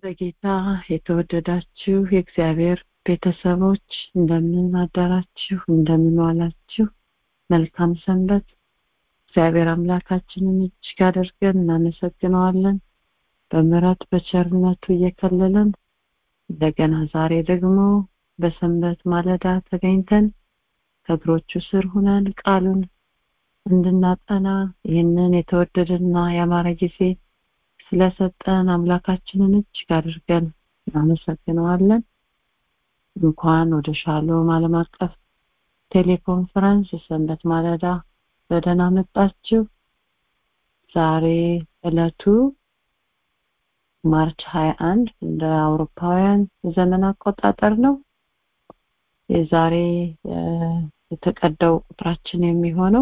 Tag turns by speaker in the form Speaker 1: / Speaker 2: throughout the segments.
Speaker 1: በጌታ የተወደዳችሁ የእግዚአብሔር ቤተሰቦች እንደምን አደራችሁ፣ እንደምን ዋላችሁ? መልካም ሰንበት። እግዚአብሔር አምላካችንን እጅግ አድርገን እናመሰግነዋለን። በምሕረት በቸርነቱ እየከለለን እንደገና ዛሬ ደግሞ በሰንበት ማለዳ ተገኝተን ከእግሮቹ ስር ሆነን ቃሉን እንድናጠና ይህንን የተወደደና ያማረ ጊዜ ስለሰጠን አምላካችንን እጅግ አድርገን እናመሰግነዋለን። እንኳን ወደ ሻሎም ዓለም አቀፍ ቴሌኮንፈረንስ ሰንበት ማለዳ በደህና መጣችሁ። ዛሬ ዕለቱ ማርች 21 እንደ አውሮፓውያን ዘመን አቆጣጠር ነው። የዛሬ የተቀዳው ቁጥራችን የሚሆነው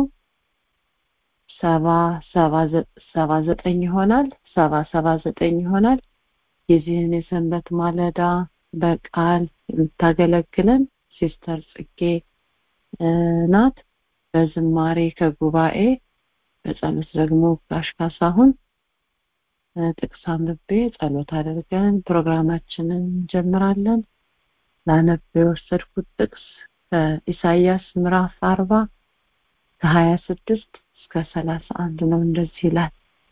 Speaker 1: 779 ይሆናል። 779 ይሆናል። የዚህን የሰንበት ማለዳ በቃል የምታገለግለን ሲስተር ጽጌ ናት። በዝማሬ ከጉባኤ በጸሎት ደግሞ ጋሽ ካሳሁን ጥቅስ አንብቤ ጸሎት አድርገን ፕሮግራማችንን እንጀምራለን። ላነብ የወሰድኩት ጥቅስ ከኢሳይያስ ምዕራፍ 40 ከ26 እስከ 31 ነው። እንደዚህ ይላል።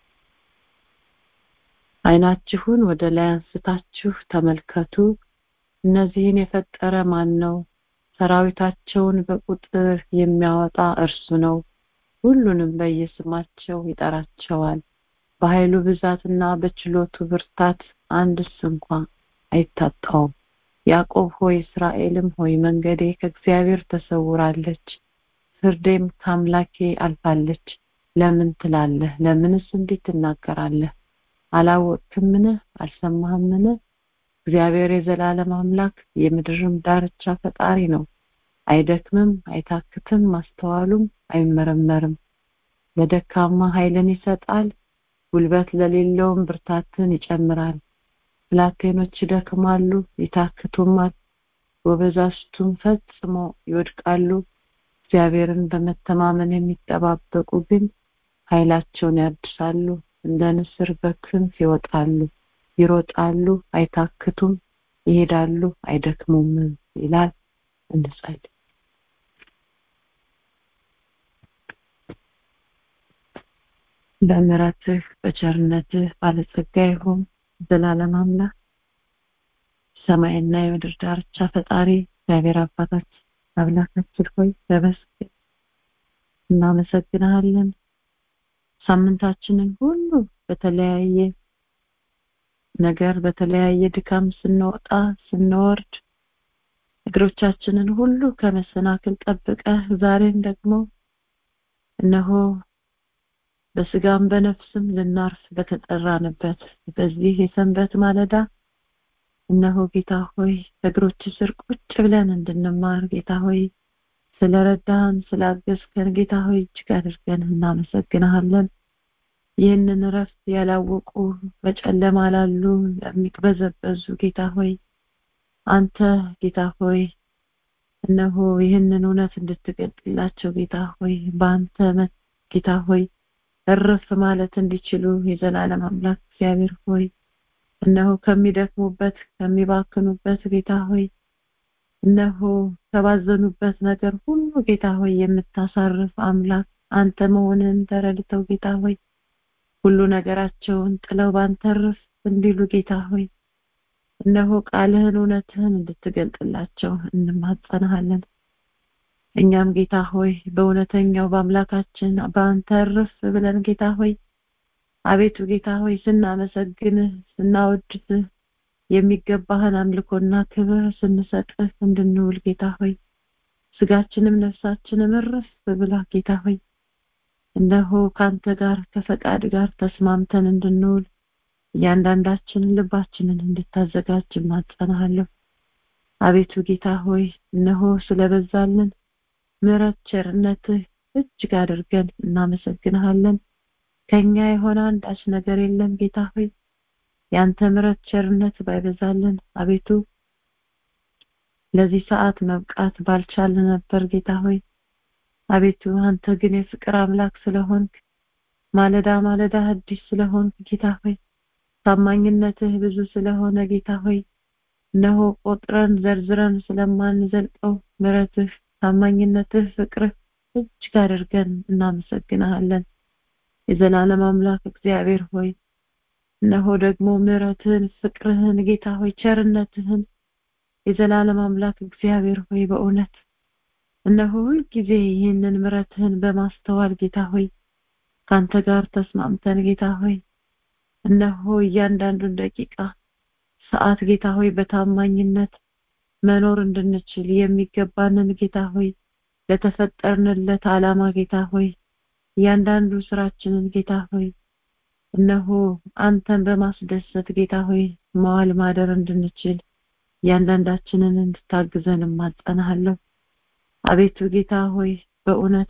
Speaker 1: ዓይናችሁን ወደ ላይ አንስታችሁ ተመልከቱ። እነዚህን የፈጠረ ማን ነው? ሰራዊታቸውን በቁጥር የሚያወጣ እርሱ ነው። ሁሉንም በየስማቸው ይጠራቸዋል። በኃይሉ ብዛትና በችሎቱ ብርታት አንድስ እንኳን አይታጣውም። ያዕቆብ ሆይ እስራኤልም ሆይ መንገዴ ከእግዚአብሔር ተሰውራለች፣ ፍርዴም ከአምላኬ አልፋለች። ለምን ትላለህ? ለምንስ እንዲህ ትናገራለህ? አላወቅህምን? አልሰማህምን? እግዚአብሔር የዘላለም አምላክ የምድርም ዳርቻ ፈጣሪ ነው። አይደክምም፣ አይታክትም፣ ማስተዋሉም አይመረመርም። ለደካማ ኃይልን ይሰጣል፣ ጉልበት ለሌለውም ብርታትን ይጨምራል። ብላቴኖች ይደክማሉ፣ ይታክቱማል፣ ጎበዛዝቱም ፈጽሞ ይወድቃሉ። እግዚአብሔርን በመተማመን የሚጠባበቁ ግን ኃይላቸውን ያድሳሉ፣ እንደ ንስር በክንፍ ይወጣሉ፣ ይሮጣሉ፣ አይታክቱም፣ ይሄዳሉ፣ አይደክሙም ይላል። እንጸልይ። በምሕረትህ በቸርነትህ ባለጸጋ ይሁን ዘላለም አምላክ፣ ሰማይና የምድር ዳርቻ ፈጣሪ እግዚአብሔር አባታችን አምላካችን ሆይ ተመስገን፣ እናመሰግናለን። ሳምንታችንን ሁሉ በተለያየ ነገር በተለያየ ድካም ስንወጣ ስንወርድ እግሮቻችንን ሁሉ ከመሰናክል ጠብቀህ ዛሬን ደግሞ እነሆ በስጋም በነፍስም ልናርፍ በተጠራንበት በዚህ የሰንበት ማለዳ እነሆ ጌታ ሆይ በእግሮች ስር ቁጭ ብለን እንድንማር ጌታ ሆይ ስለረዳን ስላገዝከን ጌታ ሆይ እጅግ አድርገን እናመሰግናለን። ይህንን እረፍት ያላወቁ በጨለማ ላሉ የሚቅበዘበዙ ጌታ ሆይ አንተ ጌታ ሆይ እነሆ ይህንን እውነት እንድትገልጥላቸው ጌታ ሆይ በአንተ ጌታ ሆይ እረፍ ማለት እንዲችሉ የዘላለም አምላክ እግዚአብሔር ሆይ እነሆ ከሚደክሙበት ከሚባክኑበት ጌታ ሆይ እነሆ ከባዘኑበት ነገር ሁሉ ጌታ ሆይ የምታሳርፍ አምላክ አንተ መሆንህን ተረድተው ጌታ ሆይ ሁሉ ነገራቸውን ጥለው ባንተ እረፍ እንዲሉ ጌታ ሆይ እነሆ ቃልህን እውነትህን እንድትገልጥላቸው እንማጸናሃለን። እኛም ጌታ ሆይ በእውነተኛው በአምላካችን በአንተ እረፍ ብለን ጌታ ሆይ አቤቱ ጌታ ሆይ ስናመሰግንህ ስናወድስህ የሚገባህን አምልኮና ክብር ስንሰጥህ እንድንውል ጌታ ሆይ ስጋችንም ነፍሳችንም እረፍ ብላ ጌታ ሆይ እነሆ ካንተ ጋር ከፈቃድ ጋር ተስማምተን እንድንውል እያንዳንዳችን ልባችንን እንድታዘጋጅ ማጸናሃለሁ። አቤቱ ጌታ ሆይ እነሆ ስለበዛልን ምሕረት ቸርነትህ እጅግ አድርገን እናመሰግንሃለን። ከኛ የሆነ አንዳች ነገር የለም ጌታ ሆይ ያንተ ምሕረት ቸርነት ባይበዛልን አቤቱ ለዚህ ሰዓት መብቃት ባልቻልን ነበር ጌታ ሆይ አቤቱ አንተ ግን የፍቅር አምላክ ስለሆንክ ማለዳ ማለዳ አዲስ ስለሆንክ ጌታ ሆይ ታማኝነትህ ብዙ ስለሆነ ጌታ ሆይ እነሆ ቆጥረን ዘርዝረን ስለማንዘልቀው ምሕረትህ፣ ታማኝነትህ፣ ፍቅርህ እጅግ አድርገን እናመሰግንሃለን። የዘላለም አምላክ እግዚአብሔር ሆይ እነሆ ደግሞ ምሕረትህን፣ ፍቅርህን ጌታ ሆይ ቸርነትህን የዘላለም አምላክ እግዚአብሔር ሆይ በእውነት እነሆ ሁልጊዜ ይህንን ምሕረትህን በማስተዋል ጌታ ሆይ ካንተ ጋር ተስማምተን ጌታ ሆይ እነሆ እያንዳንዱን ደቂቃ ሰዓት ጌታ ሆይ በታማኝነት መኖር እንድንችል የሚገባንን ጌታ ሆይ ለተፈጠርንለት ዓላማ ጌታ ሆይ እያንዳንዱ ስራችንን ጌታ ሆይ እነሆ አንተን በማስደሰት ጌታ ሆይ መዋል ማደር እንድንችል እያንዳንዳችንን እንድታግዘን እማጸናሃለሁ። አቤቱ ጌታ ሆይ በእውነት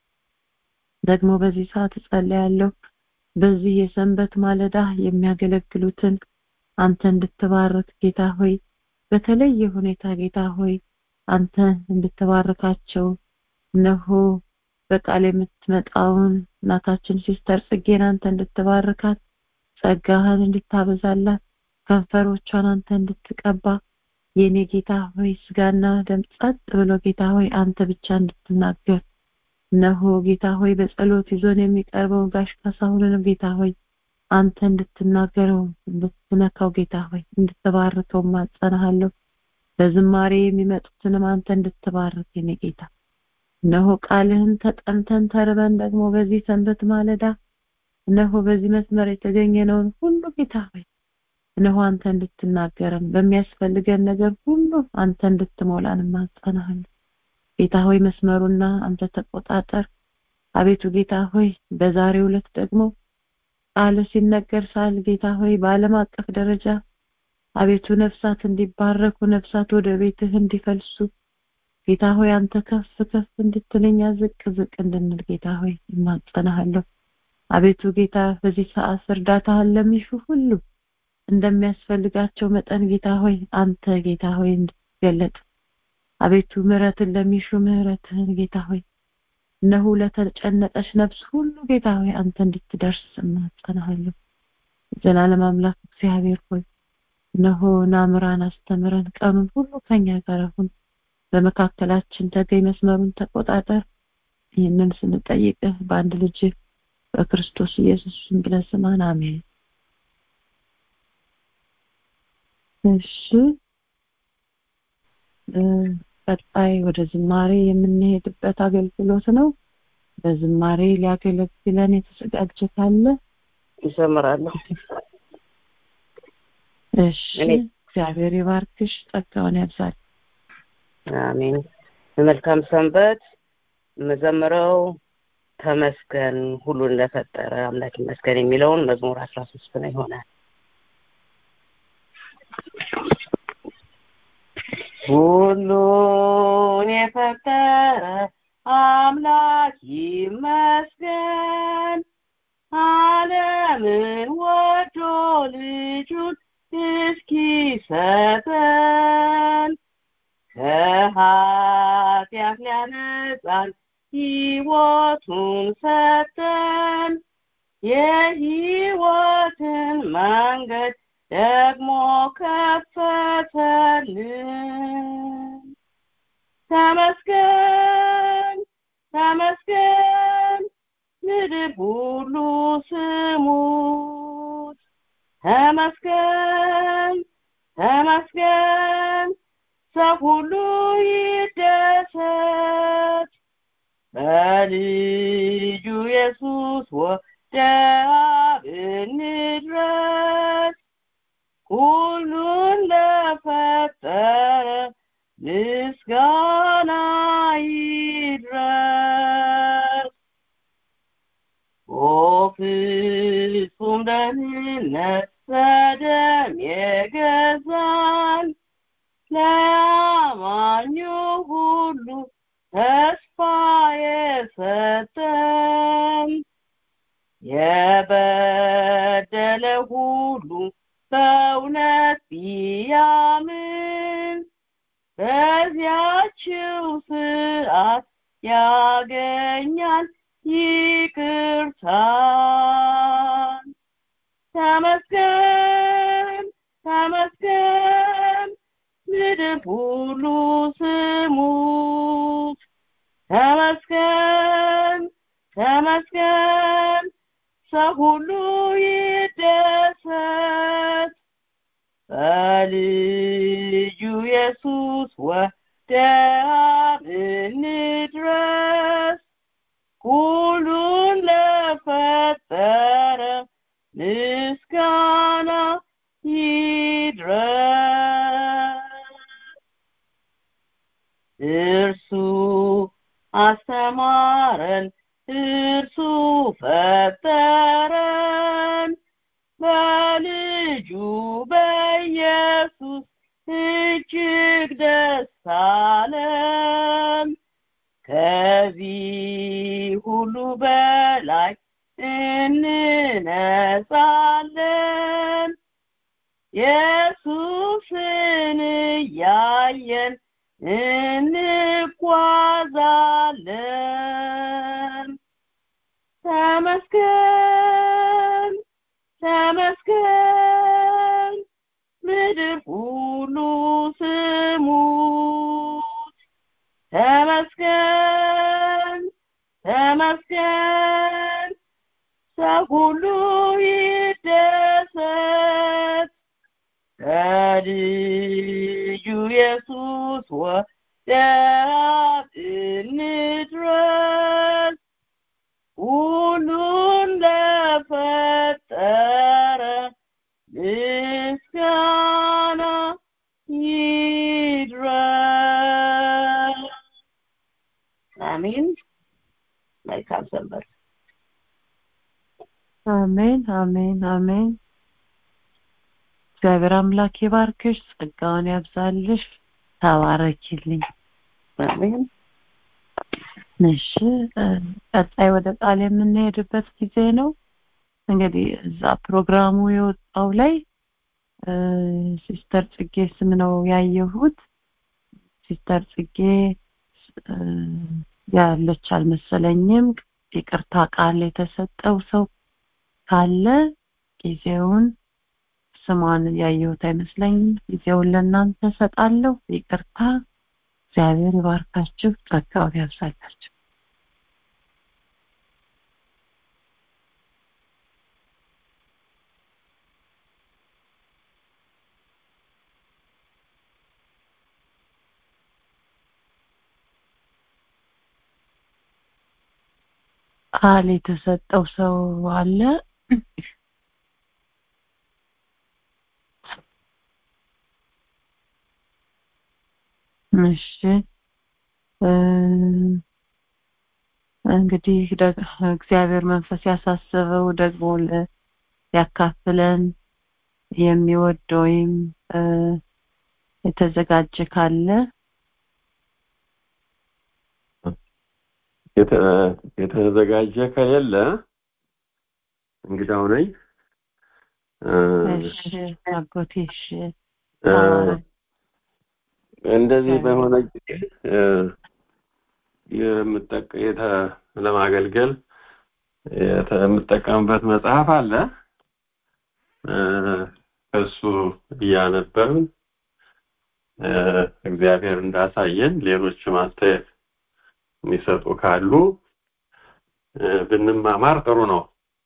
Speaker 1: ደግሞ በዚህ ሰዓት እጸልያለሁ በዚህ የሰንበት ማለዳ የሚያገለግሉትን አንተ እንድትባርክ ጌታ ሆይ በተለየ ሁኔታ ጌታ ሆይ አንተ እንድትባርካቸው እነሆ በቃል የምትመጣውን እናታችን ሲስተር ጽጌን አንተ እንድትባርካት ጸጋህን እንድታበዛላት ከንፈሮቿን አንተ እንድትቀባ የኔ ጌታ ሆይ ስጋና ደም ጸጥ ብሎ ጌታ ሆይ አንተ ብቻ እንድትናገር እነሆ ጌታ ሆይ በጸሎት ይዞን የሚቀርበው ጋሽ ካሳሁንንም ጌታ ሆይ አንተ እንድትናገረው እንድትነካው ጌታ ሆይ እንድትባርከው ማጸናሃለሁ። በዝማሬ የሚመጡትንም አንተ እንድትባርክ የኔ ጌታ እነሆ ቃልህን ተጠምተን ተርበን ደግሞ በዚህ ሰንበት ማለዳ እነሆ በዚህ መስመር የተገኘነውን ሁሉ ጌታ ሆይ እነሆ አንተ እንድትናገረን በሚያስፈልገን ነገር ሁሉ አንተ እንድትሞላን ማጸናሃለሁ። ጌታ ሆይ መስመሩና አንተ ተቆጣጠር። አቤቱ ጌታ ሆይ በዛሬው ዕለት ደግሞ ቃል ሲነገር ሳል ጌታ ሆይ በዓለም አቀፍ ደረጃ አቤቱ ነፍሳት እንዲባረኩ ነፍሳት ወደ ቤትህ እንዲፈልሱ ጌታ ሆይ አንተ ከፍ ከፍ እንድትለኛ ዝቅ ዝቅ እንድንል ጌታ ሆይ እማጸናሃለሁ። አቤቱ ጌታ በዚህ ሰዓት እርዳታህን ለሚሹ ሁሉ እንደሚያስፈልጋቸው መጠን ጌታ ሆይ አንተ ጌታ ሆይ እንድትገለጥ አቤቱ ምሕረትን ለሚሹ ምሕረትህን ጌታ ሆይ እነሆ ለተጨነቀች ነፍስ ሁሉ ጌታ ሆይ አንተ እንድትደርስ እማጸናሃለሁ። ዘላለም አምላክ እግዚአብሔር ሆይ እነሆ ናምራን አስተምረን ቀኑን ሁሉ ከኛ ጋር ሁን። በመካከላችን ተገኝ መስመሩን ተቆጣጠር። ይህንን ስንጠይቅህ በአንድ ልጅ በክርስቶስ ኢየሱስ ስም ብለህ ስማን፣ አሜን። እሺ ቀጣይ ወደ ዝማሬ የምንሄድበት አገልግሎት ነው። በዝማሬ ሊያገለግለን የተዘጋጀ ካለ
Speaker 2: ይዘምራለሁ።
Speaker 1: እሺ እግዚአብሔር ይባርክሽ፣ ጸጋውን ያብዛል።
Speaker 2: አሜን። መልካም ሰንበት። መዘምረው ተመስገን ሁሉን ለፈጠረ አምላክ ይመስገን የሚለውን መዝሙር 13 ነው ይሆናል። ሁሉን የፈጠረ አምላክ ይመስገን ዓለምን ወዶ ልጁን እስኪሰጠን ከኃጢአት ሊያነጻን ሕይወቱን ሰጠን የሕይወትን መንገድ ደግሞ ከፈተልን። ተመስገን ተመስገን ምድር ሁሉ ስሙት። ተመስገን ተመስገን ሰው ሁሉ ይደሰት። በልጁ ኢየሱስ ወደ አብ እንድረስ። ሁሉን ለፈጠረ ምስጋና ይድረስ። ኦ ፍጹም ደህንነት በደም የገዛን ለአማኙ ሁሉ ተስፋ የሰጠን የበደለ ሁሉ በእውነት ቢያምን በዚያችው ስርዓት ያገኛል ይቅርታን። ተመስገን ተመስገን ሰው ሁሉ ይደሰት በልጁ ኢየሱስ ወደ አብ እንድረስ ሁሉን ለፈጠረ ምስጋና ይድረስ እርሱ አስተማረን እርሱ ፈጠረን በልጁ በኢየሱስ እጅግ ደስ አለን ከዚህ ሁሉ በላይ እንነጻለን ኢየሱስን እያየን እንጓዛለን ተመስገን ተመስገን ምድር ሁሉ ስሙት ተመስገን ተመስገን ሰው ሁሉ ይደሰት ከልጁ ኢየሱስ ወደ አብ እንድረስ ሁሉን ለፈጠረ ምስጋና ይድረስ አሜን መልካም ሰንበት
Speaker 1: አሜን አሜን አሜን እግዚአብሔር አምላክ ይባርክሽ ጸጋውን ያብዛልሽ ተባረኪልኝ
Speaker 2: አሜን
Speaker 1: እሺ ቀጣይ ወደ ቃል የምንሄድበት ጊዜ ነው እንግዲህ እዛ ፕሮግራሙ የወጣው ላይ ሲስተር ጽጌ ስም ነው ያየሁት ሲስተር ጽጌ ያለች አልመሰለኝም ይቅርታ ቃል የተሰጠው ሰው ካለ ጊዜውን ስሟን ያየሁት አይመስለኝም ጊዜውን ለእናንተ ሰጣለሁ ይቅርታ እግዚአብሔር ይባርካችሁ ጸጋውን ያብዛላችሁ ቃል የተሰጠው ሰው አለ እሺ እንግዲህ እግዚአብሔር መንፈስ ያሳሰበው ደግሞ ያካፍለን የሚወድ ወይም የተዘጋጀ ካለ
Speaker 3: የተዘጋጀ ከሌለ እንግዳው ነኝ
Speaker 1: እሺ አጎቴ እሺ
Speaker 3: እንደዚህ በሆነ ጊዜ ለማገልገል የምጠቀምበት መጽሐፍ አለ እሱ እያነበብን እግዚአብሔር እንዳሳየን ሌሎች ማስተያየት የሚሰጡ ካሉ ብንማማር ጥሩ ነው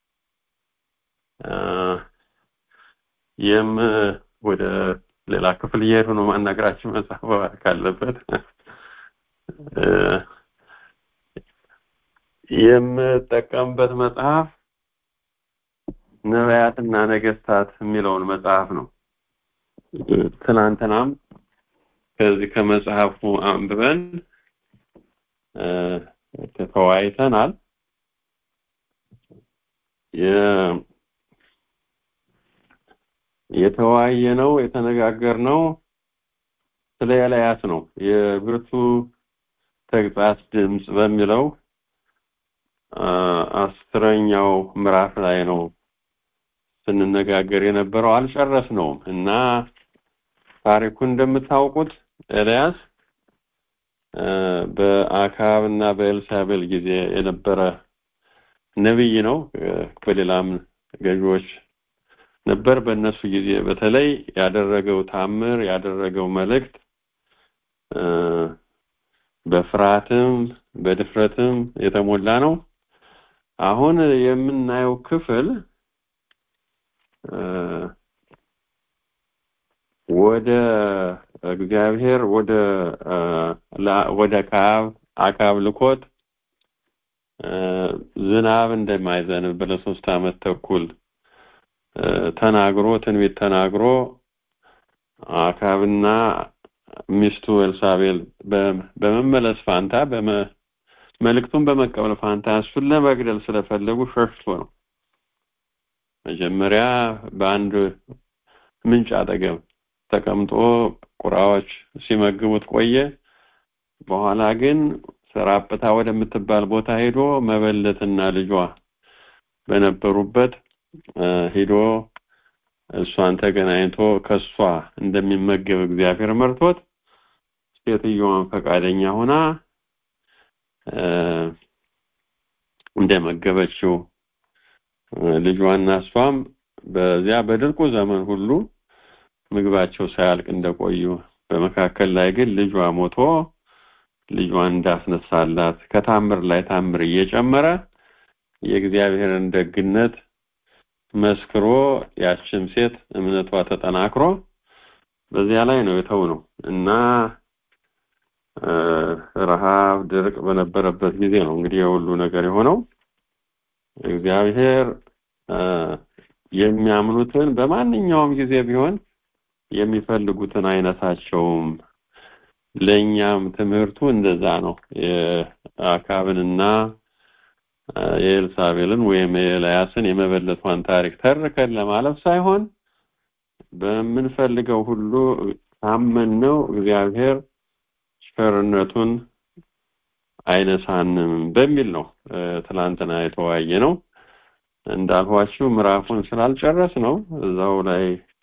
Speaker 3: ወደ ሌላ ክፍል እየሄዱ ነው ማናገራችን መጽሐፍ ካለበት የምጠቀምበት መጽሐፍ ነቢያትና ነገስታት የሚለውን መጽሐፍ ነው ትናንትናም ከዚህ ከመጽሐፉ አንብበን ተወያይተናል የተወያየነው የተነጋገርነው ስለ ኤልያስ ነው የብርቱ ተግሣጽ ድምጽ በሚለው 10ኛው ምዕራፍ ላይ ነው ስንነጋገር የነበረው አልጨረስነውም እና ታሪኩ እንደምታውቁት ኤልያስ በአካብና በኤልሳቤል ጊዜ የነበረ ነብይ ነው በሌላም ገዢዎች ነበር በእነሱ ጊዜ በተለይ ያደረገው ታምር ያደረገው መልእክት በፍርሃትም በድፍረትም የተሞላ ነው አሁን የምናየው ክፍል ወደ እግዚአብሔር ወደ አካብ ልኮት ዝናብ እንደማይዘንብ ለ3 ዓመት ተኩል ተናግሮ ትንቢት ተናግሮ አካብና ሚስቱ ኤልሳቤል በመመለስ ፋንታ መልእክቱን በመቀበል ፋንታ እሱን ለመግደል ስለፈለጉ ሸሽቶ ነው። መጀመሪያ በአንድ ምንጭ አጠገብ ተቀምጦ ቁራዎች ሲመግቡት ቆየ። በኋላ ግን ሰራጵታ ወደምትባል ቦታ ሄዶ መበለትና ልጇ በነበሩበት ሄዶ እሷን ተገናኝቶ ከሷ እንደሚመገብ እግዚአብሔር መርቶት ሴትዮዋን ፈቃደኛ ሆና እንደመገበችው ልጇና እሷም በዚያ በድርቁ ዘመን ሁሉ ምግባቸው ሳያልቅ እንደቆዩ በመካከል ላይ ግን ልጇ ሞቶ ልጇን እንዳስነሳላት ከታምር ላይ ታምር እየጨመረ የእግዚአብሔርን ደግነት መስክሮ ያችን ሴት እምነቷ ተጠናክሮ በዚያ ላይ ነው የተውነው እና ረሃብ ድርቅ በነበረበት ጊዜ ነው እንግዲህ የሁሉ ነገር የሆነው። እግዚአብሔር የሚያምኑትን በማንኛውም ጊዜ ቢሆን የሚፈልጉትን አይነታቸውም። ለኛም ትምህርቱ እንደዛ ነው። የአካብንና የኤልሳቤልን ወይም የኤልያስን የመበለቷን ታሪክ ተርከን ለማለፍ ሳይሆን በምንፈልገው ሁሉ ታመነው እግዚአብሔር ቸርነቱን አይነሳንም በሚል ነው ትላንትና የተወያየ ነው። እንዳልኋችሁ ምዕራፉን ስላልጨረስ ነው እዛው ላይ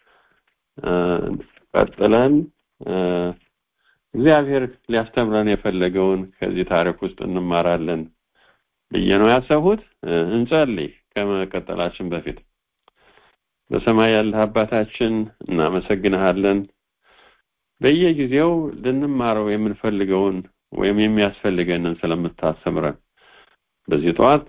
Speaker 3: ቀጥለን እግዚአብሔር ሊያስተምረን የፈለገውን ከዚህ ታሪክ ውስጥ እንማራለን ብዬ ነው ያሰብሁት። እንጸልይ ከመቀጠላችን በፊት። በሰማይ ያለህ አባታችን እናመሰግንሃለን። በየጊዜው ልንማረው የምንፈልገውን ወይም የሚያስፈልገንን ስለምታስተምረን። በዚህ ጠዋት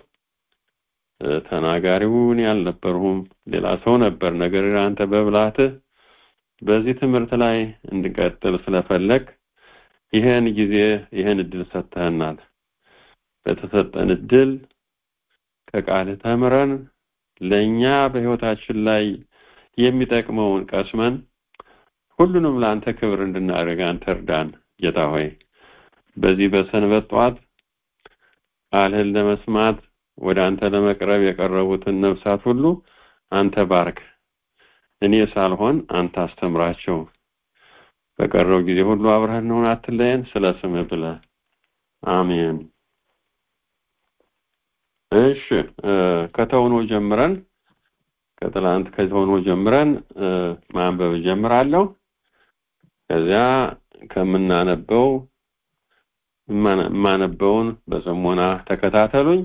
Speaker 3: ተናጋሪውን ያልነበርሁም ሌላ ሰው ነበር፣ ነገር ግን አንተ በብልሃትህ በዚህ ትምህርት ላይ እንድንቀጥል ስለፈለግ ይሄን ጊዜ ይሄን እድል ሰጥተናል። በተሰጠን እድል ከቃልህ ተምረን ለኛ በህይወታችን ላይ የሚጠቅመውን ቀስመን ሁሉንም ለአንተ ክብር እንድናደርግ አንተ እርዳን ጌታ ሆይ። በዚህ በሰንበት ጠዋት ቃልህን ለመስማት ወደ አንተ ለመቅረብ የቀረቡትን ነፍሳት ሁሉ አንተ ባርክ። እኔ ሳልሆን አንተ አስተምራቸው። በቀረው ጊዜ ሁሉ አብረን ነው አትለየን፣ ስለ ስምህ ብለህ አሜን። እሺ ከተውኖ ጀምረን ከትላንት ከተውኖ ጀምረን ማንበብ ጀምራለሁ። ከዚያ ከምናነበው ማነበውን በጽሞና ተከታተሉኝ።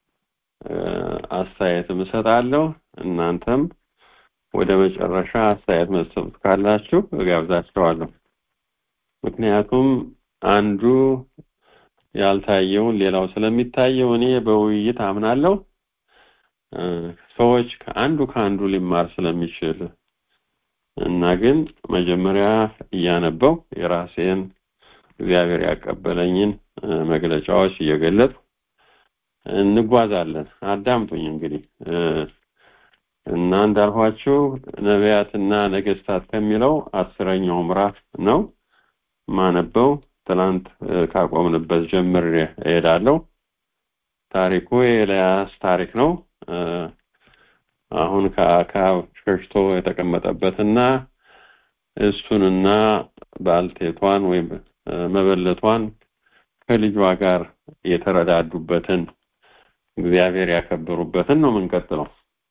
Speaker 3: አስተያየትም እሰጣለሁ። እናንተም ወደ መጨረሻ አስተያየት መስጠት ካላችሁ እጋብዛችኋለሁ። ምክንያቱም አንዱ ያልታየውን ሌላው ስለሚታየው እኔ በውይይት አምናለሁ። ሰዎች ከአንዱ ሊማር ስለሚችል እና ግን መጀመሪያ እያነበው የራሴን እግዚአብሔር ያቀበለኝን መግለጫዎች እየገለጽ እንጓዛለን። አዳምጡኝ እንግዲህ እና እንዳልኋችሁ ነቢያትና ነገስታት ከሚለው 10ኛው ምዕራፍ ነው ማነበው። ትላንት ካቆምንበት ጀምሬ እሄዳለሁ። ታሪኩ የኤልያስ ታሪክ ነው። አሁን ከአካብ ሸሽቶ የተቀመጠበትና እሱንና ባልቴቷን ወይም መበለቷን ከልጇ ጋር የተረዳዱበትን እግዚአብሔር ያከበሩበትን ነው የምንቀጥለው።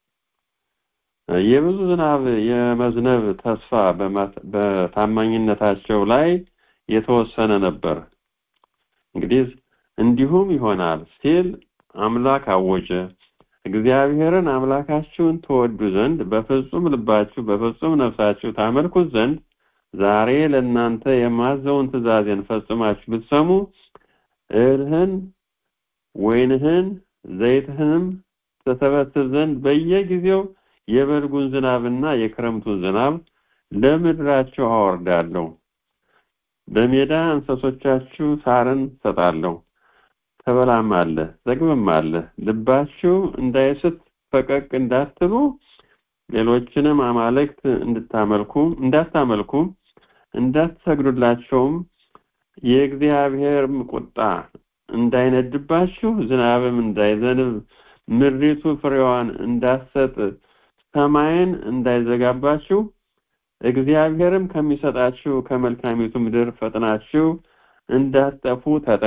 Speaker 3: የብዙ ዝናብ የመዝነብ ተስፋ በታማኝነታቸው ላይ የተወሰነ ነበር። እንግዲህ እንዲሁም ይሆናል ሲል አምላክ አወጀ። እግዚአብሔርን አምላካችሁን ተወዱ ዘንድ በፍጹም ልባችሁ በፍጹም ነፍሳችሁ ታመልኩት ዘንድ ዛሬ ለእናንተ የማዘውን ትእዛዜን ፈጽማችሁ ብትሰሙ እህልህን፣ ወይንህን፣ ዘይትህንም ተሰበስብ ዘንድ በየጊዜው የበልጉን ዝናብና የክረምቱን ዝናብ ለምድራቸው አወርዳለሁ። በሜዳ እንስሶቻችሁ ሳርን ሰጣለሁ፣ ተበላማለህ፣ ጠግብማለህ። ልባችሁ እንዳይስት ፈቀቅ እንዳትሉ ሌሎችንም አማልክት እንዳታመልኩ እንዳትሰግዱላቸውም የእግዚአብሔርም ቁጣ እንዳይነድባችሁ ዝናብም እንዳይዘንብ ምድሪቱ ፍሬዋን እንዳትሰጥ ሰማይን እንዳይዘጋባችሁ እግዚአብሔርም ከሚሰጣችሁ ከመልካሚቱ ምድር ፈጥናችሁ እንዳትጠፉ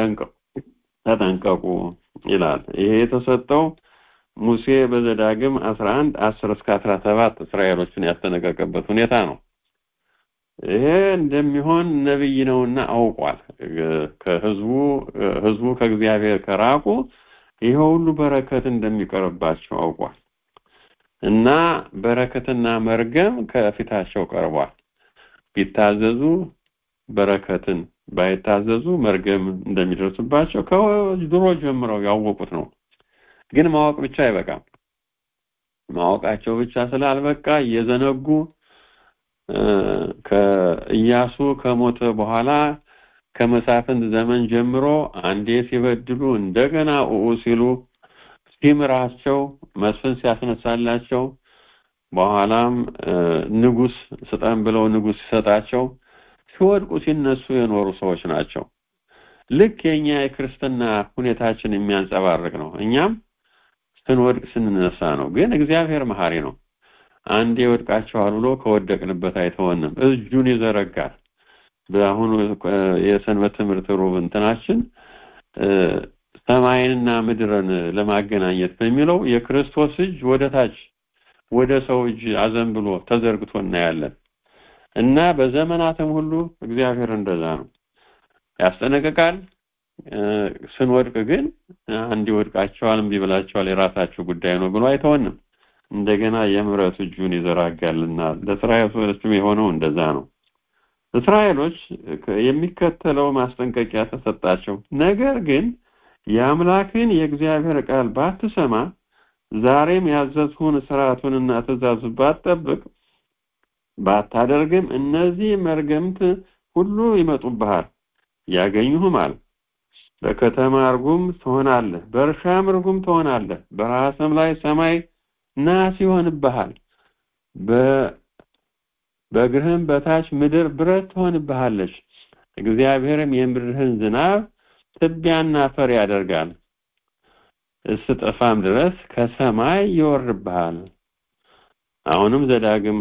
Speaker 3: ተጠንቀቁ ይላል። ይሄ የተሰጠው ሙሴ በዘዳግም 11:10-17 እስራኤሎችን ያስጠነቀቀበት ሁኔታ ነው። ይሄ እንደሚሆን ነብይ ነውና አውቋል። ህዝቡ ከእግዚአብሔር ከራቁ ይሄ ሁሉ በረከት እንደሚቀርባቸው አውቋል እና በረከትና መርገም ከፊታቸው ቀርቧል። ቢታዘዙ በረከትን፣ ባይታዘዙ መርገም እንደሚደርስባቸው ከድሮ ጀምረው ያወቁት ነው። ግን ማወቅ ብቻ አይበቃም። ማወቃቸው ብቻ ስላልበቃ እየዘነጉ ከኢያሱ ከሞተ በኋላ ከመሳፍንት ዘመን ጀምሮ አንዴ ሲበድሉ እንደገና ሲሉ ሲምራቸው መስፍን ሲያስነሳላቸው በኋላም ንጉስ ስጠን ብለው ንጉስ ሲሰጣቸው ሲወድቁ ሲነሱ የኖሩ ሰዎች ናቸው። ልክ የኛ የክርስትና ሁኔታችን የሚያንጸባርቅ ነው። እኛም ስንወድቅ ስንነሳ ነው። ግን እግዚአብሔር መሐሪ ነው። አንዴ ወድቃቸዋል ብሎ ከወደቅንበት አይተወንም፣ እጁን ይዘረጋል። በአሁኑ የሰንበት ትምህርት ሩብ እንትናችን ሰማይንና ምድርን ለማገናኘት በሚለው የክርስቶስ እጅ ወደታች ወደ ሰው እጅ አዘንብሎ ተዘርግቶ እናያለን እና በዘመናትም ሁሉ እግዚአብሔር እንደዛ ነው ያስጠነቅቃል። ስንወድቅ ግን አንዴ ወድቃቸዋል እምቢ ብላቸዋል የራሳቸው ጉዳይ ነው ብሎ አይተወንም። እንደገና የምህረት እጁን ይዘረጋልና ለእስራኤሎችም የሆነው እንደዛ ነው። እስራኤሎች የሚከተለው ማስጠንቀቂያ ተሰጣቸው። ነገር ግን የአምላክን የእግዚአብሔር ቃል ባትሰማ ዛሬም ያዘዝሁን ሥርዓቱንና ትእዛዙን ባትጠብቅ ባታደርግም እነዚህ መርገምት ሁሉ ይመጡብሃል ያገኙህማል። በከተማ ርጉም ትሆናለህ፣ በእርሻም ርጉም ትሆናለህ፣ በራስም ላይ ሰማይ ናስ ይሆንብሃል፣ በእግርህም በታች ምድር ብረት ትሆንብሃለች። እግዚአብሔርም የምድርህን ዝናብ ትቢያና አፈር ያደርጋል፣ እስክጠፋም ድረስ ከሰማይ ይወርድብሃል። አሁንም ዘዳግም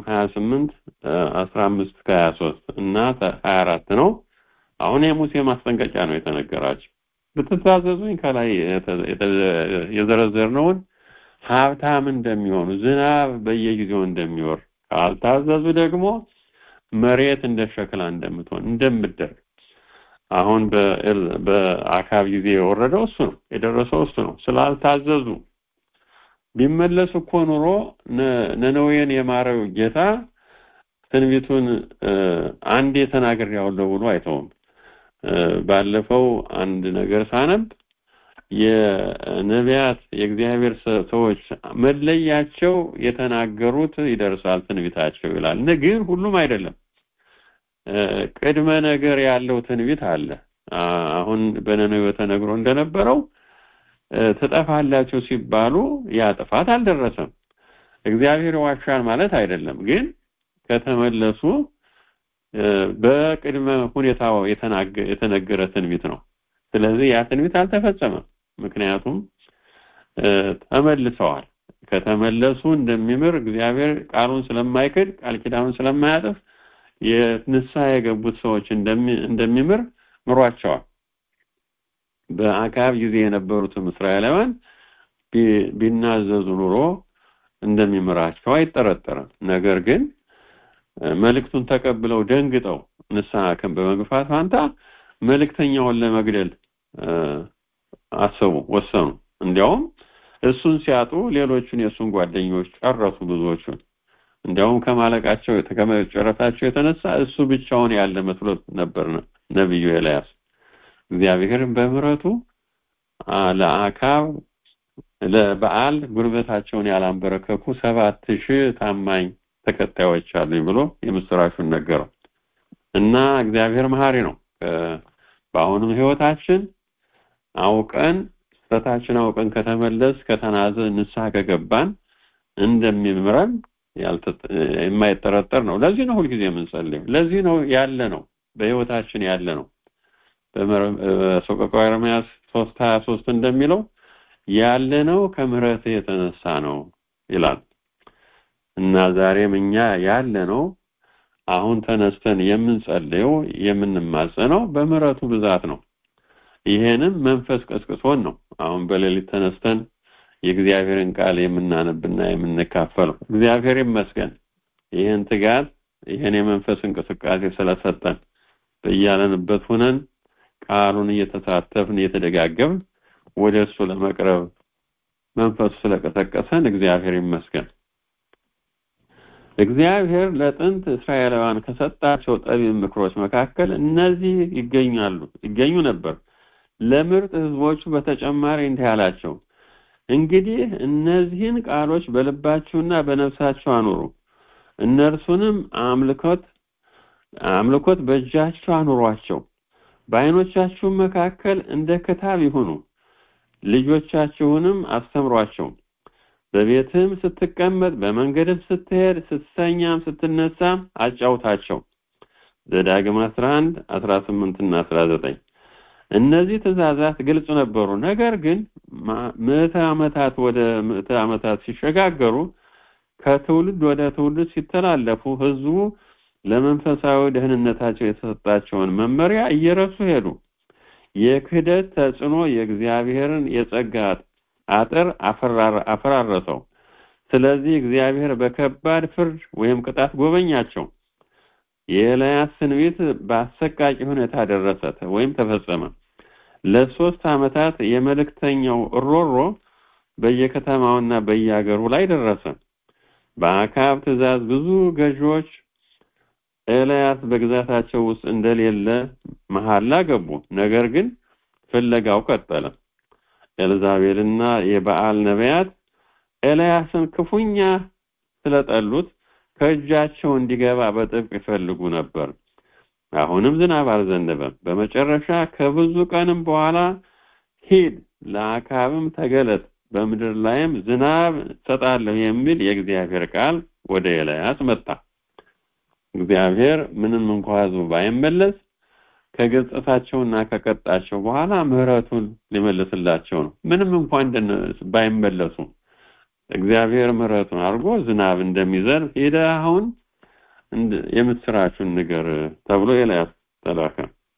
Speaker 3: 28:15-23 እና 24 ነው። አሁን የሙሴ ማስጠንቀቂያ ነው የተነገራቸው። ብትታዘዙኝ ከላይ የዘረዘርነውን ሀብታም እንደሚሆኑ ዝናብ በየጊዜው እንደሚወርድ፣ ካልታዘዙ ደግሞ መሬት እንደ ሸክላ እንደምትሆን እንደምትደርቅ። አሁን በአካብ ጊዜ የወረደው እሱ ነው፣ የደረሰው እሱ ነው። ስላልታዘዙ ቢመለሱ እኮ ኑሮ ነነዌን የማረው ጌታ ትንቢቱን አንዴ ተናግሬያለሁ ብሎ አይተውም። ባለፈው አንድ ነገር ሳነብ የነቢያት የእግዚአብሔር ሰዎች መለያቸው የተናገሩት ይደርሳል ትንቢታቸው ይላል። ግን ሁሉም አይደለም። ቅድመ ነገር ያለው ትንቢት አለ። አሁን በነነዌ ተነግሮ እንደነበረው ተጠፋላችሁ ሲባሉ ያ ጥፋት አልደረሰም። እግዚአብሔር ዋሻል ማለት አይደለም። ግን ከተመለሱ በቅድመ ሁኔታው የተነገረ ትንቢት ነው። ስለዚህ ያ ትንቢት አልተፈጸመም። ምክንያቱም ተመልሰዋል። ከተመለሱ እንደሚምር እግዚአብሔር ቃሉን ስለማይክድ ቃል ኪዳኑን ስለማያጥፍ የንስሐ የገቡት ሰዎች እንደሚምር ምሯቸዋል። በአካብ ጊዜ የነበሩትም እስራኤላውያን ቢናዘዙ ኑሮ እንደሚምራቸው አይጠረጠርም። ነገር ግን መልእክቱን ተቀብለው ደንግጠው ንስሐ በመግፋት ፋንታ መልእክተኛውን ለመግደል አሰቡ፣ ወሰኑ። እንዲያውም እሱን ሲያጡ ሌሎቹን የእሱን ጓደኞች ጨረሱ ብዙዎቹን። እንዲያውም ከማለቃቸው ከመጨረሳቸው የተነሳ እሱ ብቻውን ያለ መስሎት ነበር ነብዩ ኤልያስ። እግዚአብሔርም በምህረቱ ለአካብ ለበዓል ጉልበታቸውን ያላንበረከኩ 7000 ታማኝ ተከታዮች አሉኝ ብሎ የምስራቹን ነገረው እና እግዚአብሔር መሐሪ ነው። በአሁኑም ህይወታችን አውቀን ስህተታችን አውቀን ከተመለስ ከተናዘን ንስሐ ከገባን እንደሚምረን የማይጠረጠር ነው። ለዚህ ነው ሁልጊዜ የምንጸልየው። ለዚህ ነው ያለ ነው በህይወታችን ያለ ነው። በሰቆቃወ ኤርምያስ 3:23 እንደሚለው ያለ ነው ከምሕረት የተነሳ ነው ይላል እና ዛሬም እኛ ያለ ነው አሁን ተነስተን የምንጸልየው የምንማጸነው በምህረቱ ብዛት ነው። ይሄንም መንፈስ ቀስቅሶን ነው አሁን በሌሊት ተነስተን የእግዚአብሔርን ቃል የምናነብና የምንካፈለው። እግዚአብሔር ይመስገን ይሄን ትጋት ይሄን የመንፈስ እንቅስቃሴ ስለሰጠን በያለንበት ሆነን ቃሉን እየተሳተፍን እየተደጋገምን ወደሱ ለመቅረብ መንፈስ ስለቀሰቀሰን እግዚአብሔር ይመስገን። እግዚአብሔር ለጥንት እስራኤላውያን ከሰጣቸው ጠቢብ ምክሮች መካከል እነዚህ ይገኙ ነበር። ለምርጥ ህዝቦቹ በተጨማሪ እንዲህ አላቸው፣ እንግዲህ እነዚህን ቃሎች በልባችሁና በነፍሳችሁ አኑሩ፣ እነርሱንም አምልኮት በእጃችሁ አኑሯቸው፣ በዓይኖቻችሁ መካከል እንደ ክታብ ይሁኑ፣ ልጆቻችሁንም አስተምሯቸው፣ በቤትም ስትቀመጥ በመንገድም ስትሄድ ስትተኛም ስትነሳም አጫውታቸው። ዘዳግም 11:18 እና 19 እነዚህ ትእዛዛት ግልጽ ነበሩ። ነገር ግን ምዕተ ዓመታት ሲሸጋገሩ ከትውልድ ወደ ትውልድ ሲተላለፉ ህዝቡ ለመንፈሳዊ ደህንነታቸው የተሰጣቸውን መመሪያ እየረሱ ሄዱ። የክህደት ተጽዕኖ የእግዚአብሔርን የጸጋ አጥር አፈራረሰው። ስለዚህ እግዚአብሔር በከባድ ፍርድ ወይም ቅጣት ጎበኛቸው። የኤልያስ ትንቢት በአሰቃቂ ሁኔታ ደረሰ ወይም ተፈጸመ። ለ3 ዓመታት የመልእክተኛው እሮሮ በየከተማውና በየሀገሩ ላይ ደረሰ። በአካብ ትእዛዝ ብዙ ገዢዎች ኤልያስ በግዛታቸው ውስጥ እንደሌለ መሐላ ገቡ። ነገር ግን ፍለጋው ቀጠለ። ኤልዛቤልና የበዓል ነቢያት ኤልያስን ክፉኛ ስለጠሉት ከእጃቸው እንዲገባ በጥብቅ ይፈልጉ ነበር። አሁንም ዝናብ አልዘነበም። በመጨረሻ ከብዙ ቀንም በኋላ ሂድ፣ ለአካብም ተገለጥ፣ በምድር ላይም ዝናብ ሰጣለሁ የሚል የእግዚአብሔር ቃል ወደ ኤልያስ መጣ። እግዚአብሔር ምንም እንኳን ህዝቡ ባይመለስ ከገጸታቸውና ከቀጣቸው በኋላ ምህረቱን ሊመልስላቸው ነው። ምንም እንኳን ባይመለሱ እግዚአብሔር ምህረቱን አድርጎ ዝናብ እንደሚዘንብ ሄደ አሁን የምስራቹን ንገር ተብሎ ኤልያስ ተላከ።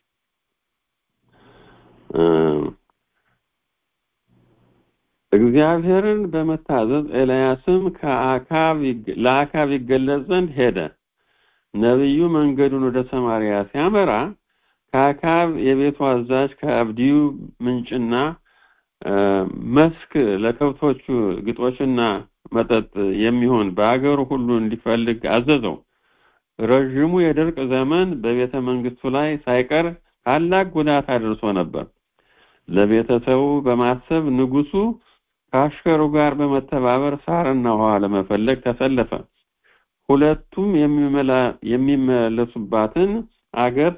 Speaker 3: እግዚአብሔርን በመታዘዝ ኤልያስም ለአካብ ይገለጽ ዘንድ ሄደ። ነብዩ መንገዱን ወደ ሰማርያ ሲያመራ ከአካብ የቤቱ አዛዥ ከአብድዩ ምንጭና መስክ ለከብቶቹ ግጦሽና መጠጥ የሚሆን በአገሩ ሁሉ እንዲፈልግ አዘዘው። ረጅሙ የድርቅ ዘመን በቤተ መንግስቱ ላይ ሳይቀር ታላቅ ጉዳት አድርሶ ነበር። ለቤተሰቡ በማሰብ ንጉሱ ከአሽከሩ ጋር በመተባበር ሳርና ውሃ ለመፈለግ ተሰለፈ። ሁለቱም የሚመላለሱባትን አገር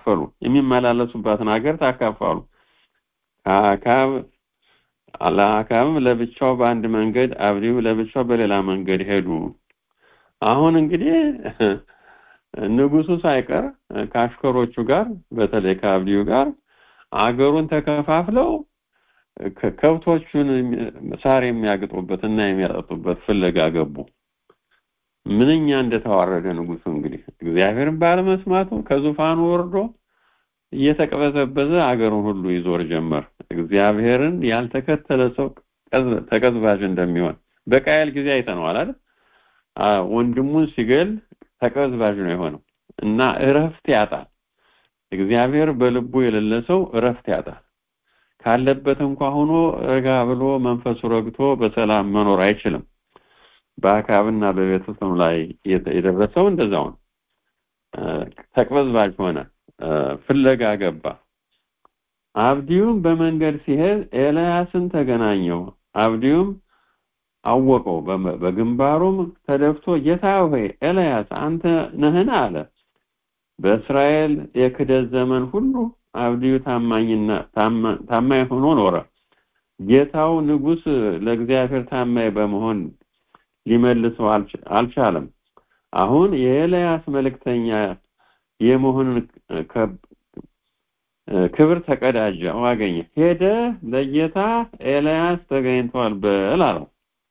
Speaker 3: ተካፈሉ። ለአካብም ለብቻው በአንድ መንገድ፣ አብድዩ ለብቻው በሌላ መንገድ ሄዱ። አሁን እንግዲህ ንጉሱ ሳይቀር ከአሽከሮቹ ጋር በተለይ ከአብድዩ ጋር አገሩን ተከፋፍለው ከብቶቹን ሳር የሚያግጡበትና የሚያጠጡበት ፍለጋ ገቡ። ምንኛ እንደተዋረደ ንጉሱ እንግዲህ እግዚአብሔርን ባለመስማቱ ከዙፋኑ ወርዶ እየተቀበዘበዘ አገሩን ሁሉ ይዞር ጀመር። እግዚአብሔርን ያልተከተለ ሰው ተቀዝባዥ እንደሚሆን በቃየል ጊዜ አይተነዋል አይደል? ወንድሙን ሲገል ተቀዝባዥ ነው የሆነው እና እረፍት ያጣል። እግዚአብሔር በልቡ የሌለ ሰው እረፍት ያጣል። ካለበት እንኳን ሆኖ ረጋ ብሎ መንፈሱ ረግቶ በሰላም መኖር አይችልም። በአካብና በቤተሰቡ ላይ የደረሰው እንደዛው ነው። ተቀበዝባዥ ሆነ፣ ፍለጋ ገባ። አብድዩም በመንገድ ሲሄድ ኤልያስን ተገናኘው። አብዲዩም አወቀው፣ በግንባሩም ተደፍቶ ጌታ ሆይ ኤልያስ አንተ ነህን አለ። በእስራኤል የክደት ዘመን ሁሉ አብዲዩ ታማኝ ሆኖ ኖረ። ጌታው ንጉሥ ለእግዚአብሔር ታማኝ በመሆን ሊመልሰው አልቻለም። አሁን የኤልያስ መልእክተኛ የመሆኑን ክብር ተቀዳጀ፣ አገኘ። ሄደ ለጌታ ኤልያስ ተገኝቷል በል አለው።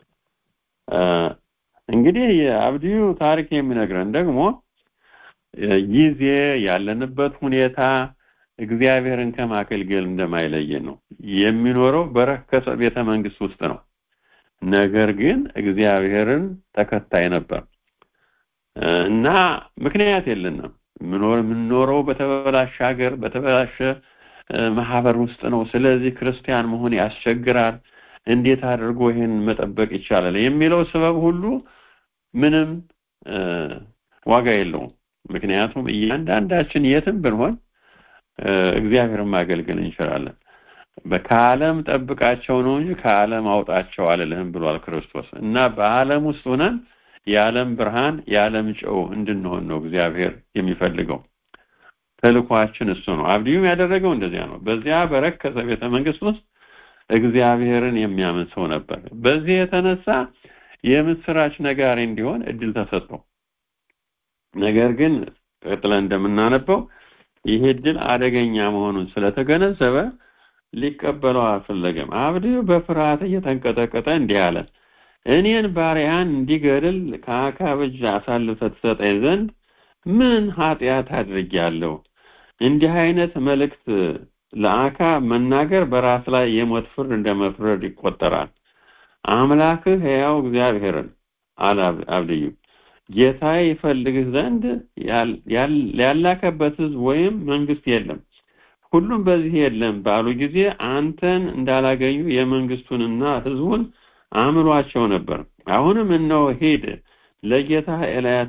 Speaker 3: እንግዲህ የአብዲዩ ታሪክ የሚነግረን ደግሞ ጊዜ ያለንበት ሁኔታ እግዚአብሔርን ከማገልገል እንደማይለየን ነው። የሚኖረው በረከሰ ቤተ መንግስት ውስጥ ነው። ነገር ግን እግዚአብሔርን ተከታይ ነበር እና ምክንያት የለንም። የምንኖረው በተበላሸ ሀገር በተበላሸ ማህበር ውስጥ ነው። ስለዚህ ክርስቲያን መሆን ያስቸግራል። እንዴት አድርጎ ይሄን መጠበቅ ይቻላል የሚለው ሰበብ ሁሉ ምንም ዋጋ የለውም። ምክንያቱም እያንዳንዳችን የትም ብንሆን እግዚአብሔርን ማገልገል እንችላለን። በዓለም ጠብቃቸው ነው እንጂ ከዓለም አውጣቸው አልልህም ብሏል ክርስቶስ። እና በዓለም ውስጥ ሆነን የዓለም ብርሃን የዓለም ጨው እንድንሆን ነው እግዚአብሔር የሚፈልገው። ተልኳችን እሱ ነው። አብዲዩም ያደረገው እንደዚያ ነው። በዚያ በረከሰ ቤተ መንግስት ውስጥ እግዚአብሔርን የሚያምን ሰው ነበር። በዚህ የተነሳ የምስራች ነጋሪ እንዲሆን እድል ተሰጠው። ነገር ግን ቀጥለን እንደምናነበው ይሄ እድል አደገኛ መሆኑን ስለተገነዘበ ሊቀበለው አልፈለገም። አብዲዩ በፍርሃት እየተንቀጠቀጠ እንዲህ አለ፣ እኔን ባሪያን እንዲገድል ከአካብ እጅ አሳልፈህ ትሰጠኝ ዘንድ ምን ኃጢአት አድርጌያለሁ? እንዲህ አይነት መልእክት ለአካብ መናገር በራስ ላይ የሞት ፍርድ እንደመፍረድ ይቆጠራል። አምላክህ ሕያው እግዚአብሔርን አለ አብዲዩ ጌታ ይፈልግህ ዘንድ ያላከበት ሕዝብ ወይም መንግስት የለም። ሁሉም በዚህ የለም ባሉ ጊዜ አንተን እንዳላገኙ የመንግስቱንና ሕዝቡን አምሏቸው ነበር። አሁንም እነሆ ሂድ ለጌታ ኤልያስ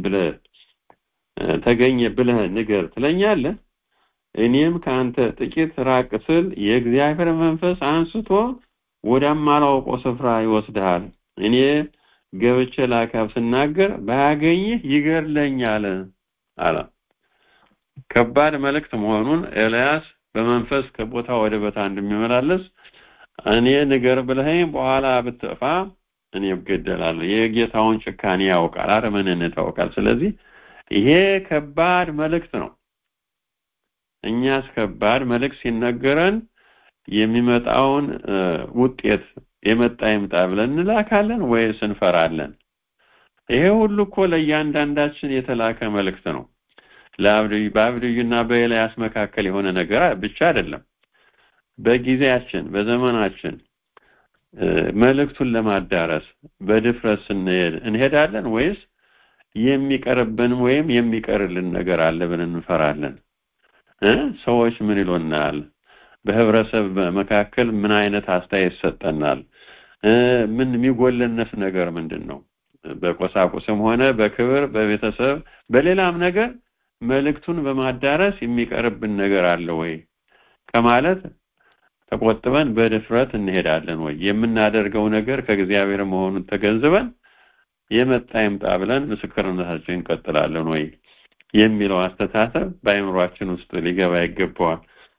Speaker 3: ተገኘ ብለህ ንገር ትለኛለህ። እኔም ከአንተ ጥቂት ራቅ ስል የእግዚአብሔር መንፈስ አንስቶ ወደማላውቀው ስፍራ ይወስድሃል። እኔ ገብቼ ለአካብ ስናገር ባያገኝህ ይገድለኛል አለ። ከባድ መልእክት መሆኑን ኤልያስ በመንፈስ ከቦታ ወደ ቦታ እንደሚመላለስ እኔ ንገር ብለኸኝ በኋላ ብትጠፋ እኔ እገደላለሁ። የጌታውን ጭካኔ ያውቃል፣ አረመኔነት ያውቃል። ስለዚህ ይሄ ከባድ መልእክት ነው። እኛስ ከባድ መልእክት ሲነገረን የሚመጣውን ውጤት የመጣ ይምጣ ብለን እንላካለን ወይስ እንፈራለን? ይሄ ሁሉ እኮ ለእያንዳንዳችን የተላከ መልእክት ነው። በአብዲዩና በኤልያስ መካከል የሆነ ነገር ብቻ አይደለም። በጊዜያችን በዘመናችን መልእክቱን ለማዳረስ በድፍረት እንሄዳለን ወይስ የሚቀርብን ወይም የሚቀርልን ነገር አለ ብለን እንፈራለን? ሰዎች ምን ይሉናል? በህብረተሰብ መካከል ምን አይነት አስተያየት ይሰጠናል? ምን የሚጎለነስ ነገር ምንድነው? በቆሳቁስም ሆነ በክብር በቤተሰብ በሌላም ነገር መልእክቱን በማዳረስ የሚቀርብን ነገር አለ ወይ ከማለት ተቆጥበን በድፍረት እንሄዳለን ወይ? የምናደርገው ነገር ከእግዚአብሔር መሆኑን ተገንዝበን የመጣ ይምጣ ብለን ምስክርነታችንን እንቀጥላለን ወይ የሚለው አስተሳሰብ በአእምሯችን ውስጥ ሊገባ ይገባዋል።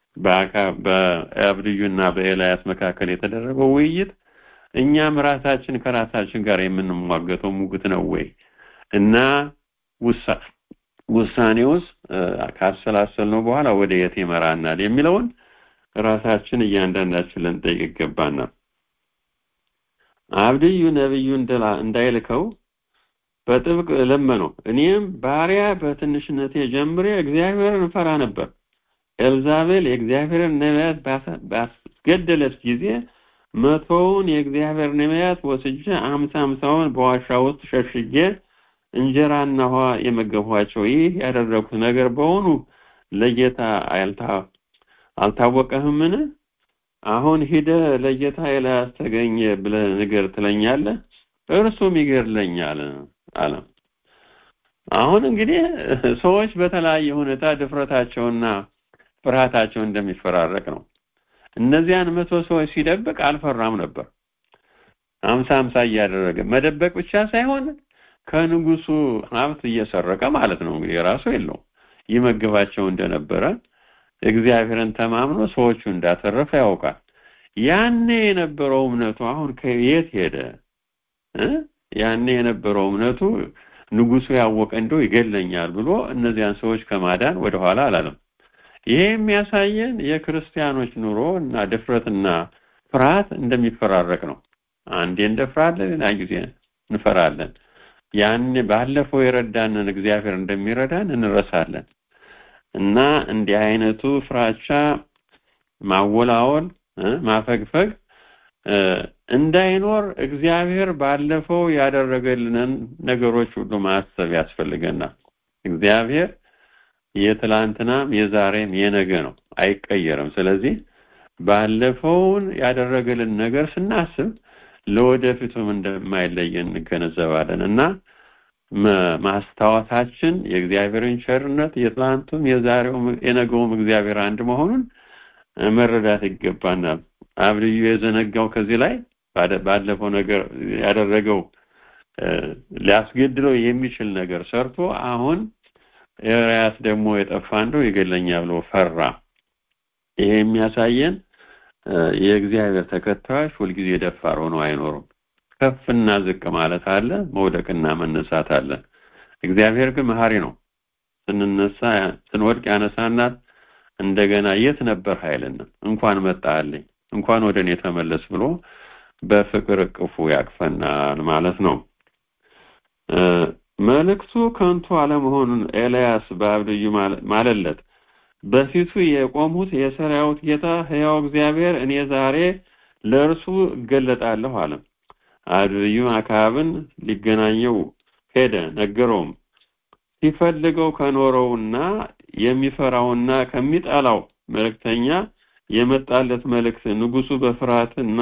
Speaker 3: በአብዲዩና በኤልያስ መካከል የተደረገው ውይይት እኛም ራሳችን ከራሳችን ጋር የምንሟገተው ሙግት ነው ወይ እና ውሳኔውስ ካሰላሰልነው በኋላ ወደ የት ይመራናል የሚለውን ራሳችን እያንዳንዳችን ልንጠይቅ ይገባናል። አብዲዩ ነብዩን እንዳይልከው በጥብቅ ለመነው። እኔም ባሪያ በትንሽነቴ ጀምሬ እግዚአብሔርን ፈራ ነበር። ኤልዛቤል የእግዚአብሔርን ነቢያት ባስገደለች ጊዜ 100ውን የእግዚአብሔር ነቢያት ወስጄ 50 በዋሻ ውስጥ ሸሽጌ እንጀራና ውሃ የመገቧቸው። ይህ ያደረኩት ነገር በሆኑ ለጌታ አልታወቀህምን? አሁን ሂደ ለጌታ ኤልያስ ተገኘ ብለህ ንገር ትለኛለህ፣ እርሱም ይገድለኛል አለ። አሁን እንግዲህ ሰዎች በተለያየ ሁኔታ ድፍረታቸውና ፍርሃታቸው እንደሚፈራረቅ ነው። እነዚያን 100 ሰዎች ሲደብቅ አልፈራም ነበር። 50 እያደረገ መደበቅ ብቻ ሳይሆን ከንጉሱ ሀብት እየሰረቀ ማለት ነው። እንግዲህ ራሱ የለው ይመግባቸው እንደነበረ እግዚአብሔርን ተማምኖ ሰዎቹ እንዳተረፈ ያውቃል። ያኔ የነበረው እምነቱ አሁን ከየት ሄደ? ያኔ የነበረው እምነቱ ንጉሱ ያወቀ እንደው ይገለኛል ብሎ እነዚያን ሰዎች ከማዳን ወደ ኋላ አላለም። ይሄ የሚያሳየን የክርስቲያኖች ኑሮ እና ድፍረትና ፍርሃት እንደሚፈራረቅ ነው። አንዴ እንደፍራለን፣ ሌላ ጊዜ እንፈራለን። ያኔ ባለፈው የረዳንን እግዚአብሔር እንደሚረዳን እንረሳለን እና እንዲህ አይነቱ ፍራቻ፣ ማወላወል፣ ማፈግፈግ እንዳይኖር እግዚአብሔር ባለፈው ያደረገልንን ነገሮች ሁሉ ማሰብ ያስፈልገናል። እግዚአብሔር የትላንትናም የዛሬም የነገ ነው፣ አይቀየርም። ስለዚህ ባለፈውን ያደረገልን ነገር ስናስብ ለወደፊቱም እንደማይለየን እንገነዘባለን እና ማስታወሳችን የእግዚአብሔርን ቸርነት የትላንቱም የዛሬውም የነገውም እግዚአብሔር አንድ መሆኑን መረዳት ይገባናል። አብልዩ የዘነጋው ከዚህ ላይ ባለፈው ነገር ያደረገው ሊያስገድለው የሚችል ነገር ሰርቶ አሁን ኤልያስ ደግሞ የጠፋ እንደው ይገለኛል ብሎ ፈራ። ይሄ የሚያሳየን የእግዚአብሔር ተከታዮች ሁልጊዜ ደፋር ሆነው አይኖሩም። ከፍና ዝቅ ማለት አለ፣ መውደቅና መነሳት አለ። እግዚአብሔር ግን መሐሪ ነው። ስንነሳ ስንወድቅ ያነሳናል። እንደገና የት ነበር ኃይልና እንኳን መጣልኝ እንኳን ወደኔ ተመለስ ብሎ በፍቅር እቅፉ ያቅፈናል ማለት ነው። መልእክቱ ከንቱ አለመሆኑን ኤልያስ በአብልዩ ማለለት። በፊቱ የቆሙት የሰራዊት ጌታ ሕያው እግዚአብሔር እኔ ዛሬ ለእርሱ እገለጣለሁ አለ። አብልዩ አክዓብን ሊገናኘው ሄደ። ነገረውም ሲፈልገው ከኖረውና የሚፈራውና ከሚጣላው መልእክተኛ የመጣለት መልእክት ንጉሱ በፍርሃትና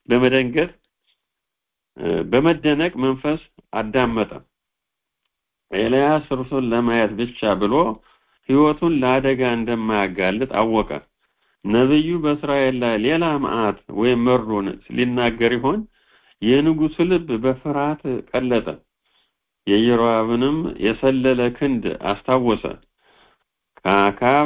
Speaker 3: በመደነቅ መንፈስ አዳመጠ። ኤልያስ እርሱን ለማየት ብቻ ብሎ ሕይወቱን ለአደጋ እንደማያጋልጥ አወቀ። ነብዩ በእስራኤል ላይ ሌላ መዓት ወይም መርዶን ሊናገር ይሆን? የንጉሱ ልብ በፍርሃት ቀለጠ። የኢዮአብንም የሰለለ ክንድ አስታወሰ። አክዓብ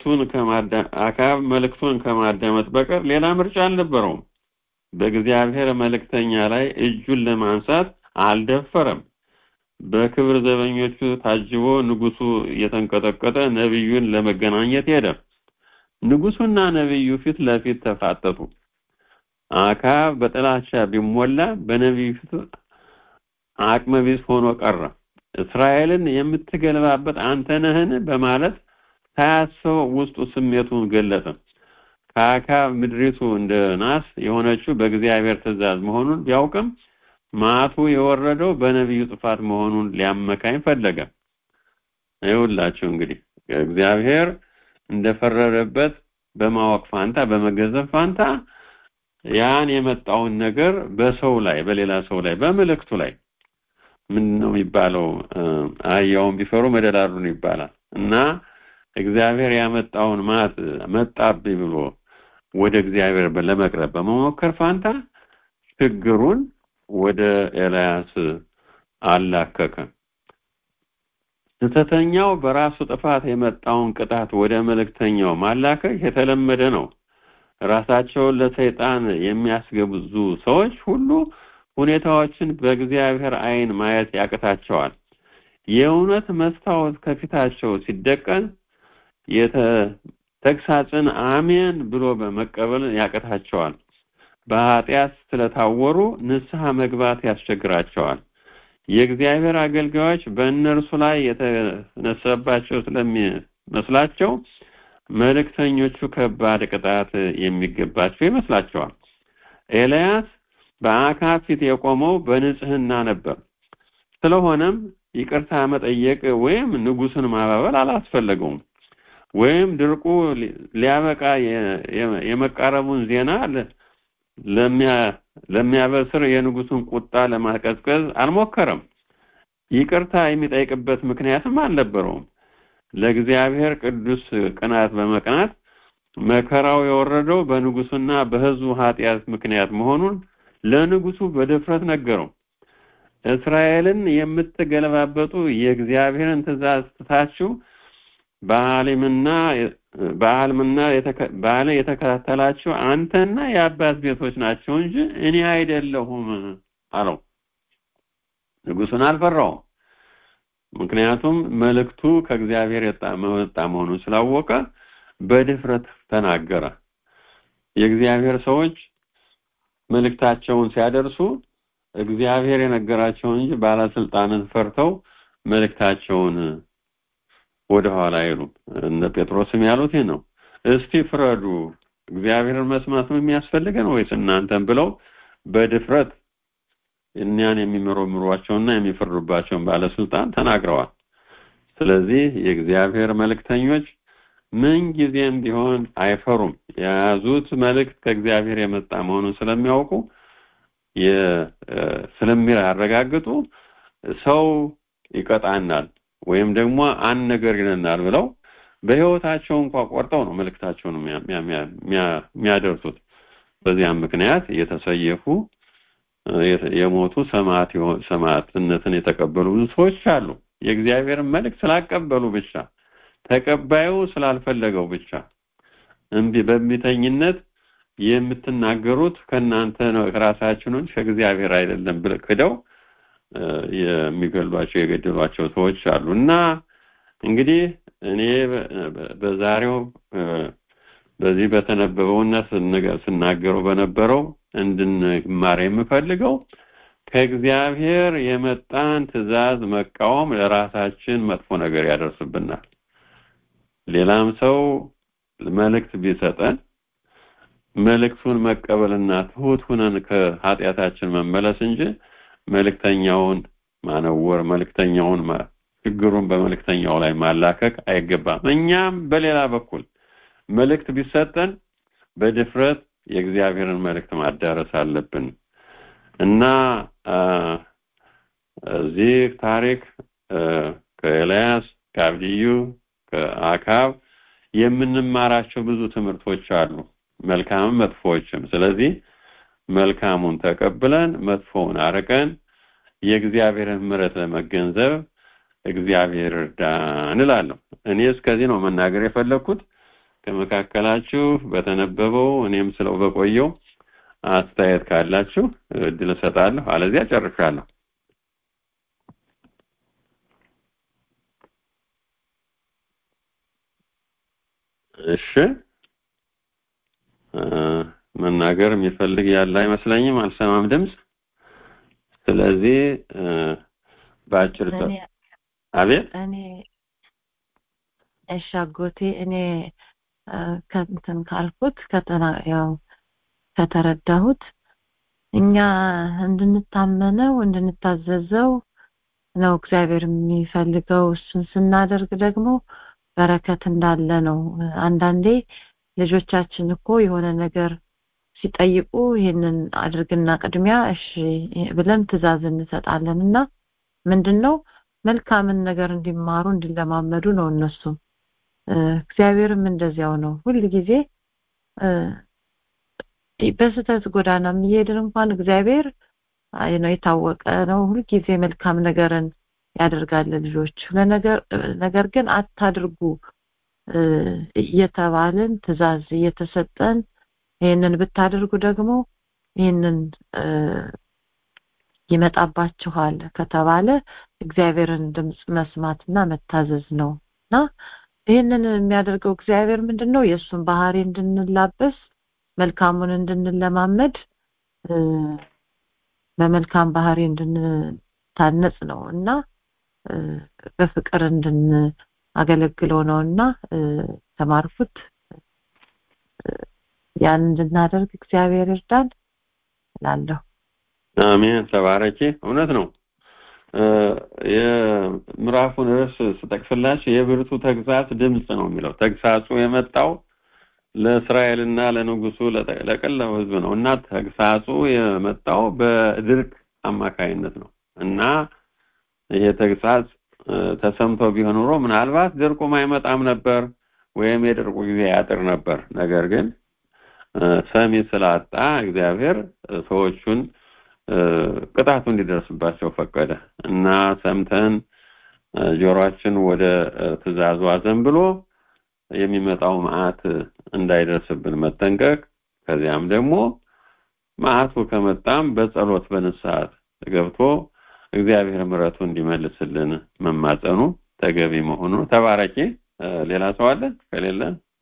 Speaker 3: መልእክቱን ከማዳመጥ በቀር ሌላ ምርጫ አልነበረውም። በእግዚአብሔር መልእክተኛ ላይ እጁን ለማንሳት አልደፈረም። በክብር ዘበኞቹ ታጅቦ ንጉሱ እየተንቀጠቀጠ ነብዩን ለመገናኘት ሄደ። ንጉሱና ነብዩ ፊት ለፊት ተፋጠጡ። አክዓብ በጥላቻ ቢሞላ በነብዩ ፊት አቅመቢስ ሆኖ ቀረ። እስራኤልን የምትገለባበት አንተ ነህን በማለት ሳያስበው ውስጡ ስሜቱን ገለጠ። ከአክዓብ ምድሪቱ እንደ ናስ የሆነችው በእግዚአብሔር ትእዛዝ መሆኑን ቢያውቅም መዓቱ የወረደው በነብዩ ጥፋት መሆኑን ሊያመካኝ ፈለገ። ይኸውላችሁ እንግዲህ እግዚአብሔር እንደፈረደበት በማወቅ ፋንታ በመገዘፍ ፋንታ ያን የመጣውን ነገር በሰው ላይ በሌላ ሰው ላይ በመልእክቱ ላይ ምንድነው የሚባለው? አህያውን ቢፈሩ መደላሉን ይባላል እና እግዚአብሔር ያመጣውን ማት መጣብኝ ብሎ ወደ እግዚአብሔር ለመቅረብ በመሞከር ፋንታ ችግሩን ወደ ኤልያስ አላከከ። ስተተኛው በራሱ ጥፋት የመጣውን ቅጣት ወደ መልእክተኛው ማላከክ የተለመደ ነው። ራሳቸውን ለሰይጣን የሚያስገብዙ ሰዎች ሁሉ ሁኔታዎችን በእግዚአብሔር ዓይን ማየት ያቅታቸዋል። የእውነት መስታወት ከፊታቸው ሲደቀን ተግሳጽን አሜን ብሎ በመቀበል ያቅታቸዋል። በኃጢአት ስለታወሩ ንስሐ መግባት ያስቸግራቸዋል። የእግዚአብሔር አገልጋዮች በእነርሱ ላይ የተነሳባቸው ስለሚመስላቸው መልእክተኞቹ ከባድ ቅጣት የሚገባቸው ይመስላቸዋል። ኤልያስ በአክዓብ ፊት የቆመው በንጽህና ነበር። ስለሆነም ይቅርታ መጠየቅ ወይም ንጉሱን ማባበል አላስፈለገውም። ወይም ድርቁ ሊያበቃ የመቃረቡን ዜና ለሚያበስር የንጉሱን ቁጣ ለማቀዝቀዝ አልሞከረም። ይቅርታ የሚጠይቅበት ምክንያትም አልነበረውም። ለእግዚአብሔር ቅዱስ ቅናት በመቅናት መከራው የወረደው በንጉሱና በሕዝቡ ኃጢአት ምክንያት መሆኑን ለንጉሱ በድፍረት ነገረው። እስራኤልን የምትገለባበጡ የእግዚአብሔርን ትእዛዝ ትታችሁ በአልምና የተከታተላችሁ አንተና የአባት ቤቶች ናቸው እንጂ እኔ አይደለሁም አለው። ንጉሱን አልፈራውም። ምክንያቱም መልእክቱ ከእግዚአብሔር የመጣ መሆኑን ስላወቀ በድፍረት ተናገረ። የእግዚአብሔር ሰዎች መልእክታቸውን ሲያደርሱ እግዚአብሔር የነገራቸው እንጂ ባለስልጣንን ፈርተው መልእክታቸውን ወደ ኋላ አይሉም። እነ ጴጥሮስም ያሉት ይሄ ነው። እስቲ ፍረዱ፣ እግዚአብሔርን መስማት ነው የሚያስፈልገን ወይስ እናንተን ብለው በድፍረት እኛን የሚመረምሯቸውና የሚፈርዱባቸውን ባለስልጣን ተናግረዋል። ስለዚህ የእግዚአብሔር መልእክተኞች ምን ጊዜም ቢሆን አይፈሩም። የያዙት መልእክት ከእግዚአብሔር የመጣ መሆኑን ስለሚያውቁ ስለሚያረጋግጡ ሰው ይቀጣናል ወይም ደግሞ አንድ ነገር ይለናል ብለው በህይወታቸው እንኳን ቆርጠው ነው መልእክታቸውን የሚያደርሱት። በዚያም ምክንያት የተሰየፉ የሞቱ ሰማዕትነትን የተቀበሉ ብዙ ሰዎች አሉ። የእግዚአብሔርን መልእክት ስላቀበሉ ብቻ፣ ተቀባዩ ስላልፈለገው ብቻ እንቢ በሚተኝነት የምትናገሩት ከናንተ ነው ራሳችሁን ከእግዚአብሔር አይደለም ብለው ክደው የሚገሏቸው የገደሏቸው ሰዎች አሉና እንግዲህ እኔ በዛሬው በዚህ በተነበበውና ስናገረው በነበረው እንድንማር የምፈልገው ከእግዚአብሔር የመጣን ትእዛዝ መቃወም ለራሳችን መጥፎ ነገር ያደርስብናል። ሌላም ሰው መልእክት ቢሰጠን መልእክቱን መቀበልና ትሁት ሆነን ከኃጢአታችን መመለስ እንጂ መልእክተኛውን ማነወር፣ መልእክተኛውን ችግሩን በመልእክተኛው ላይ ማላከክ አይገባም። እኛም በሌላ በኩል መልእክት ቢሰጠን በድፍረት የእግዚአብሔርን መልእክት ማዳረስ አለብን እና እዚህ ታሪክ ከኤልያስ፣ ከአብድዩ፣ ከአካብ የምንማራቸው ብዙ ትምህርቶች አሉ፣ መልካምም መጥፎዎችም። ስለዚህ መልካሙን ተቀብለን መጥፎውን አርቀን የእግዚአብሔርን ምሕረት ለመገንዘብ እግዚአብሔር እርዳን እላለሁ። እኔ እስከዚህ ነው መናገር የፈለኩት። ከመካከላችሁ በተነበበው እኔም ስለው በቆየው አስተያየት ካላችሁ እድል እሰጣለሁ፣ አለዚያ ጨርሻለሁ። እሺ፣ መናገር የሚፈልግ ያለ አይመስለኝም፣ አልሰማም ድምጽ። ስለዚህ ባጭር አቤት
Speaker 1: እኔ አጎቴ እኔ ከእንትን ካልኩት ያው ከተረዳሁት እኛ እንድንታመነው እንድንታዘዘው ነው እግዚአብሔር የሚፈልገው። እሱን ስናደርግ ደግሞ በረከት እንዳለ ነው። አንዳንዴ ልጆቻችን እኮ የሆነ ነገር ሲጠይቁ ይሄንን አድርግና ቅድሚያ እሺ ብለን ትእዛዝ እንሰጣለንና ምንድነው መልካምን ነገር እንዲማሩ እንዲለማመዱ ነው እነሱ። እግዚአብሔርም እንደዚያው ነው። ሁሉ ጊዜ በስተት ጎዳና የሚሄድን እንኳን እግዚአብሔር ነው የታወቀ ነው። ሁሉ ጊዜ መልካም ነገርን ያደርጋል ልጆች። ነገር ግን አታድርጉ እየተባልን ትእዛዝ እየተሰጠን ይሄንን ብታደርጉ ደግሞ ይሄንን ይመጣባችኋል ከተባለ እግዚአብሔርን ድምጽ መስማትና መታዘዝ ነውና ይሄንን የሚያደርገው እግዚአብሔር ምንድነው የሱን ባህሪ እንድንላበስ መልካሙን እንድንለማመድ በመልካም ባህሪ እንድንታነጽ ነውና በፍቅር እንድናገለግለው ነውና ተማርኩት ያን እንድናደርግ እግዚአብሔር ይርዳን እላለሁ።
Speaker 3: አሜን። ተባረኪ። እውነት ነው። የምዕራፉን ርዕስ ስጠቅስላችሁ የብርቱ ተግሳጽ ድምጽ ነው የሚለው። ተግሳጹ የመጣው ለእስራኤልና ለንጉሱ ለቀለው ህዝብ ነው እና ተግሳጹ የመጣው በድርቅ አማካይነት ነው እና ይሄ ተግሳጽ ተሰምቶ ቢሆን ኖሮ ምናልባት ድርቁ ማይመጣም ነበር ወይም የድርቁ ጊዜ ያጥር ነበር። ነገር ግን ሰሚ ስላጣ እግዚአብሔር ሰዎቹን ቅጣቱ እንዲደርስባቸው ፈቀደ እና ሰምተን ጆሮአችን ወደ ትእዛዙ አዘንብሎ የሚመጣው መዓት እንዳይደርስብን መጠንቀቅ ከዚያም ደግሞ መዓቱ ከመጣም በጸሎት በንስሐ ገብቶ እግዚአብሔር ምሕረቱ እንዲመልስልን መማጸኑ ተገቢ መሆኑ ተባረኪ። ሌላ ሰው አለ? ከሌለ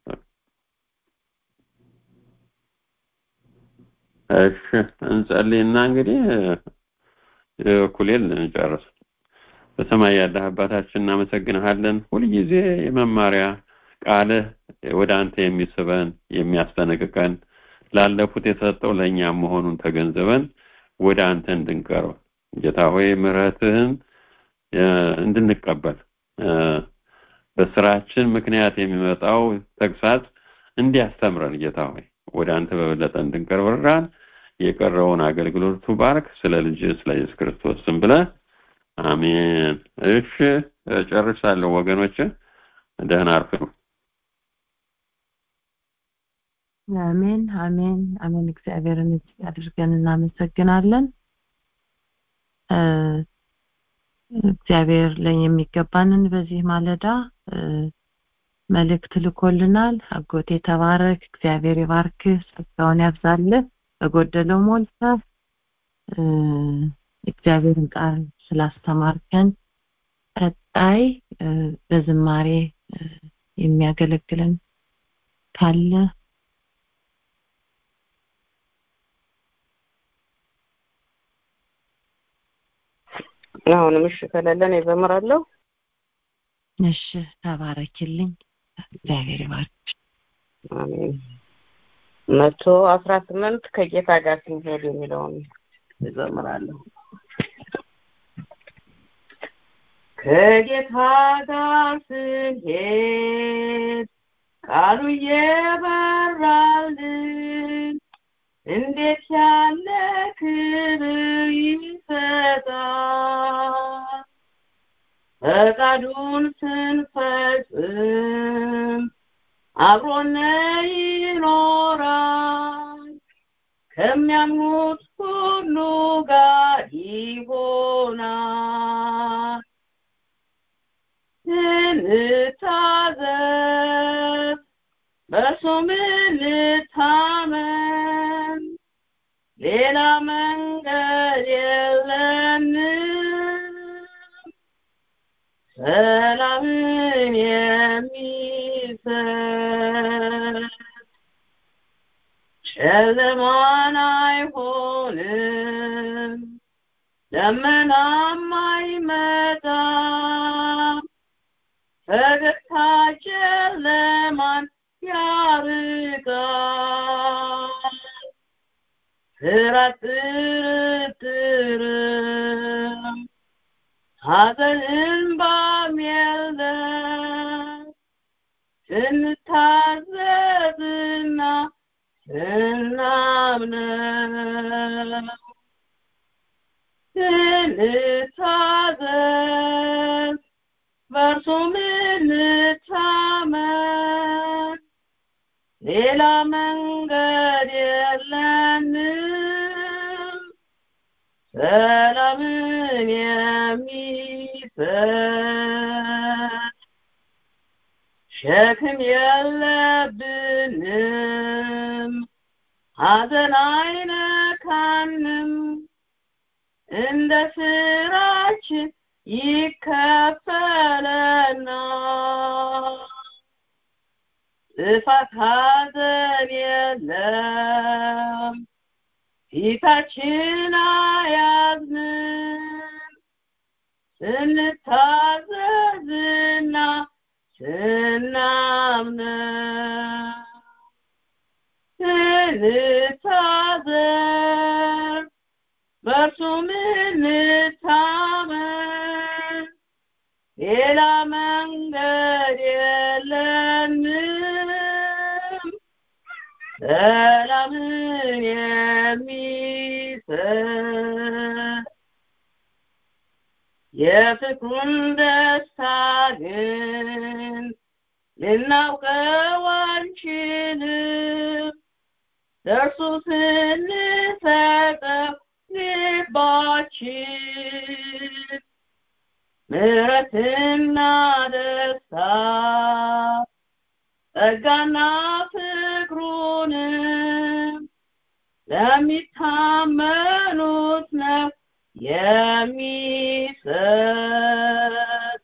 Speaker 3: እሺ እንጸልይና እንግዲህ ኩሌል እንጨርስ። በሰማይ ያለህ አባታችን እናመሰግንሃለን። ሁልጊዜ የመማሪያ ቃልህ ወደ አንተ የሚስበን የሚያስጠነቅቀን ላለፉት የሰጠው ለእኛ መሆኑን ተገንዘበን ወደ አንተ እንድንቀርብ ጌታ ሆይ ምሕረትህን እንድንቀበል በስራችን ምክንያት የሚመጣው ተግሳጽ እንዲያስተምረን ጌታ ሆይ ወደ አንተ በበለጠ እንድንቀርብ እርዳን። የቀረውን አገልግሎቱ ባርክ። ስለ ልጅ ስለ ኢየሱስ ክርስቶስ ስም ብለህ አሜን። እሺ ጨርሻለሁ ወገኖች፣ ደህና አርፍዱ።
Speaker 1: አሜን አሜን አሜን። እግዚአብሔርን እጅግ አድርገን እናመሰግናለን። እግዚአብሔር ላይ የሚገባንን በዚህ ማለዳ መልእክት ልኮልናል። አጎቴ ተባረክ፣ እግዚአብሔር ይባርክህ፣ ጸጋውን ያብዛልህ፣ በጎደለው ሞልተህ እግዚአብሔርን ቃል ስላስተማርከን ቀጣይ በዝማሬ የሚያገለግለን ካለ
Speaker 2: አሁንም እሺ ከሌለን እዘምራለሁ።
Speaker 1: እሺ ተባረክልኝ፣ እግዚአብሔር ይባርክሽ።
Speaker 2: አሜን። 118 ከጌታ ጋር ሲሄድ የሚለውን እዘምራለሁ። ከጌታ ጋር ስንሄድ ቃሉ የበራልን እንዴት ያለ ክብር ይሰጣል። ፈቃዱን ስንፈጽም አብሮን ይኖራል። ከሚያምኑት ሁሉ ጋር ይሆናል። እንታዘዝ በእርሱም እንታመን፣ ሌላ መንገድ የለንም። ሰላምን የሚሰጥ ጨለማን አይሆንም፣ ደመናም አይመጣም። ፈገግታ ጨለማን ያርቃል፣ ፍርሃት ጥርጥርም ሐዘን እንባም የለም። ስንታዘዝና ስናምነው ስንታዘዝ በእርሱም እንታመን፣ ሌላ መንገድ የለንም። ሰላምን የሚሰጥ ሸክም የለብንም፣ ሐዘን አይነካንም። እንደ ስራችን ይከፈለናል። ጥፋት ሐዘን የለም፣ ፊታችን አያዝንም። ስንታዘዝና ስናምነው ስንታዘዝ በእርሱም እንታመን፣ ሌላ መንገድ የለንም። ሰላምን የሚሰጥ የፍቅሩን ደስታ ግን ልናውቀው አንችልም። ለእርሱ ስንሰጠው ልባችን ምሕረትና ደስታ ጸጋና ፍቅሩንም ለሚታመኑት ነው የሚሰጥ።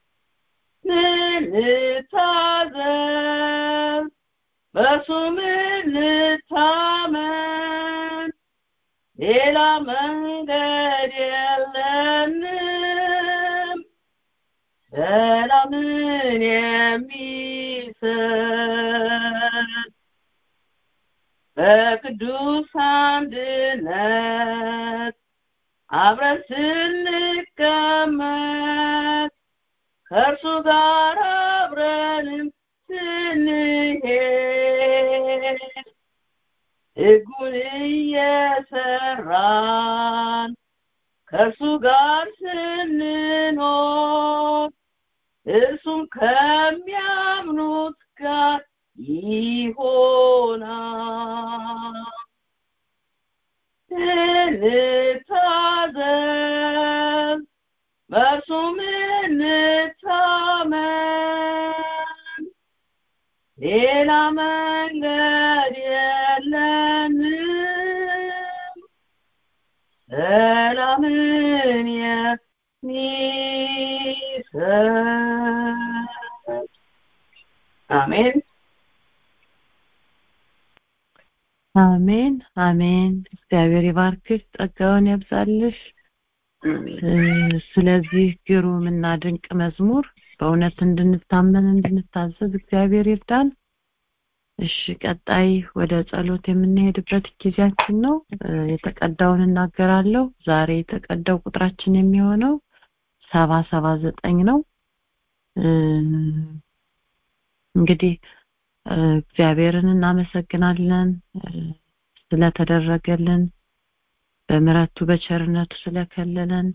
Speaker 2: እንታዘዝ በእርሱም እንታመን፣ ሌላ መንገድ የለንም ሰላምን የሚሰጥ። በቅዱስ አንድነት አብረን ስንቀመጥ ከእርሱ ጋር አብረንም ስንሄድ ሕጉን እየሰራን ከእርሱ ጋር ስንኖር እርሱም ከሚያምኑት ጋር ይሆናል። እንታዘዝ በእርሱም እንታመን፣ ሌላ መንገድ የለንም ሰላምን የሚሰጥ። አሜን
Speaker 1: አሜን አሜን። እግዚአብሔር ይባርክሽ፣ ጸጋውን ያብዛልሽ። ስለዚህ ግሩም እና ድንቅ መዝሙር በእውነት እንድንታመን እንድንታዘዝ እግዚአብሔር ይርዳን። እሺ፣ ቀጣይ ወደ ጸሎት የምንሄድበት ጊዜያችን ነው። የተቀዳውን እናገራለሁ። ዛሬ የተቀዳው ቁጥራችን የሚሆነው 779 ነው። እንግዲህ እግዚአብሔርን እናመሰግናለን ስለተደረገልን፣ በምሕረቱ በቸርነቱ ስለከለለን።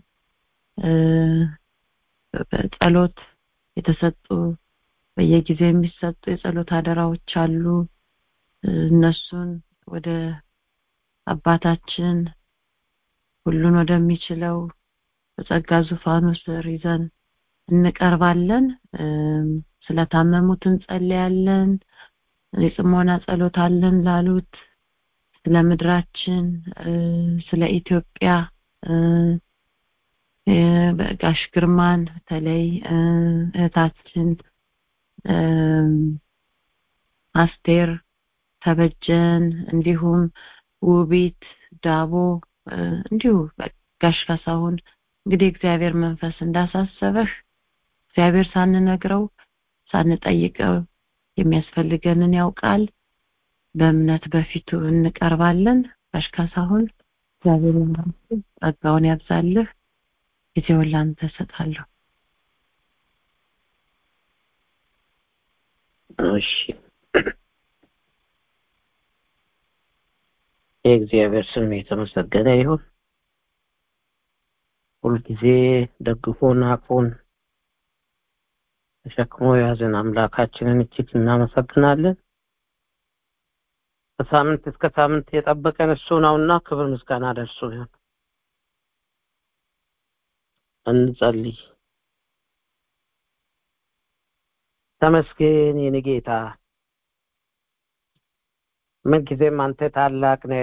Speaker 1: በጸሎት የተሰጡ በየጊዜው የሚሰጡ የጸሎት አደራዎች አሉ። እነሱን ወደ አባታችን ሁሉን ወደሚችለው በጸጋ ዙፋኑ ስር ይዘን እንቀርባለን። ስለታመሙት እንጸልያለን። የጽሞና ጸሎት አለን ላሉት፣ ስለ ምድራችን፣ ስለ ኢትዮጵያ፣ በጋሽ ግርማን በተለይ እህታችን አስቴር ተበጀን፣ እንዲሁም ውቢት ዳቦ፣ እንዲሁ ጋሽ ካሳሁን። እንግዲህ እግዚአብሔር መንፈስ እንዳሳሰበህ እግዚአብሔር ሳንነግረው ሳንጠይቀው የሚያስፈልገንን ያውቃል። በእምነት በፊቱ እንቀርባለን። ጋሽ ካሳሁን እግዚአብሔር ጸጋውን ያብዛልህ። ጊዜውን ላንተ እሰጣለሁ።
Speaker 4: እሺ፣ የእግዚአብሔር ስም የተመሰገነ ይሁን። ሁልጊዜ ደግፎን አቅፎን ተሸክሞ የያዘን አምላካችንን እጅግ እናመሰግናለን። ከሳምንት እስከ ሳምንት የጠበቀን እሱ ነውና ክብር ምስጋና ለእርሱ ይሁን። እንጸልይ። ተመስገን የኔ ጌታ፣ ምንጊዜም አንተ ታላቅ ነህ።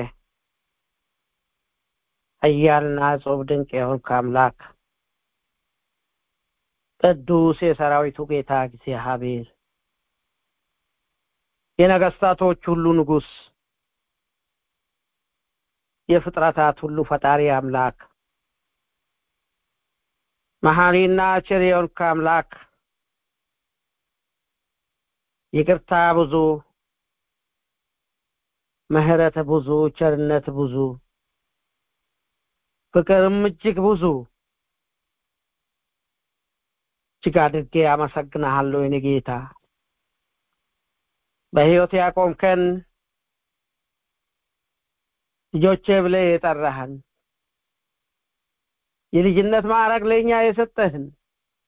Speaker 4: ኃያልና እጹብ ድንቅ የሆንክ አምላክ፣ ቅዱስ የሰራዊቱ ጌታ እግዚአብሔር፣ የነገስታቶች ሁሉ ንጉስ፣ የፍጥረታት ሁሉ ፈጣሪ አምላክ፣ መሐሪና ቸር የሆንክ አምላክ፣ ይቅርታ ብዙ፣ ምሕረት ብዙ፣ ቸርነት ብዙ፣ ፍቅርም እጅግ ብዙ። እጅግ አድርጌ አመሰግንሃለሁ የኔ ጌታ። በሕይወት ያቆምከን፣ ልጆቼ ብለህ የጠራህን፣ የልጅነት ማዕረግ ለእኛ የሰጠህን፣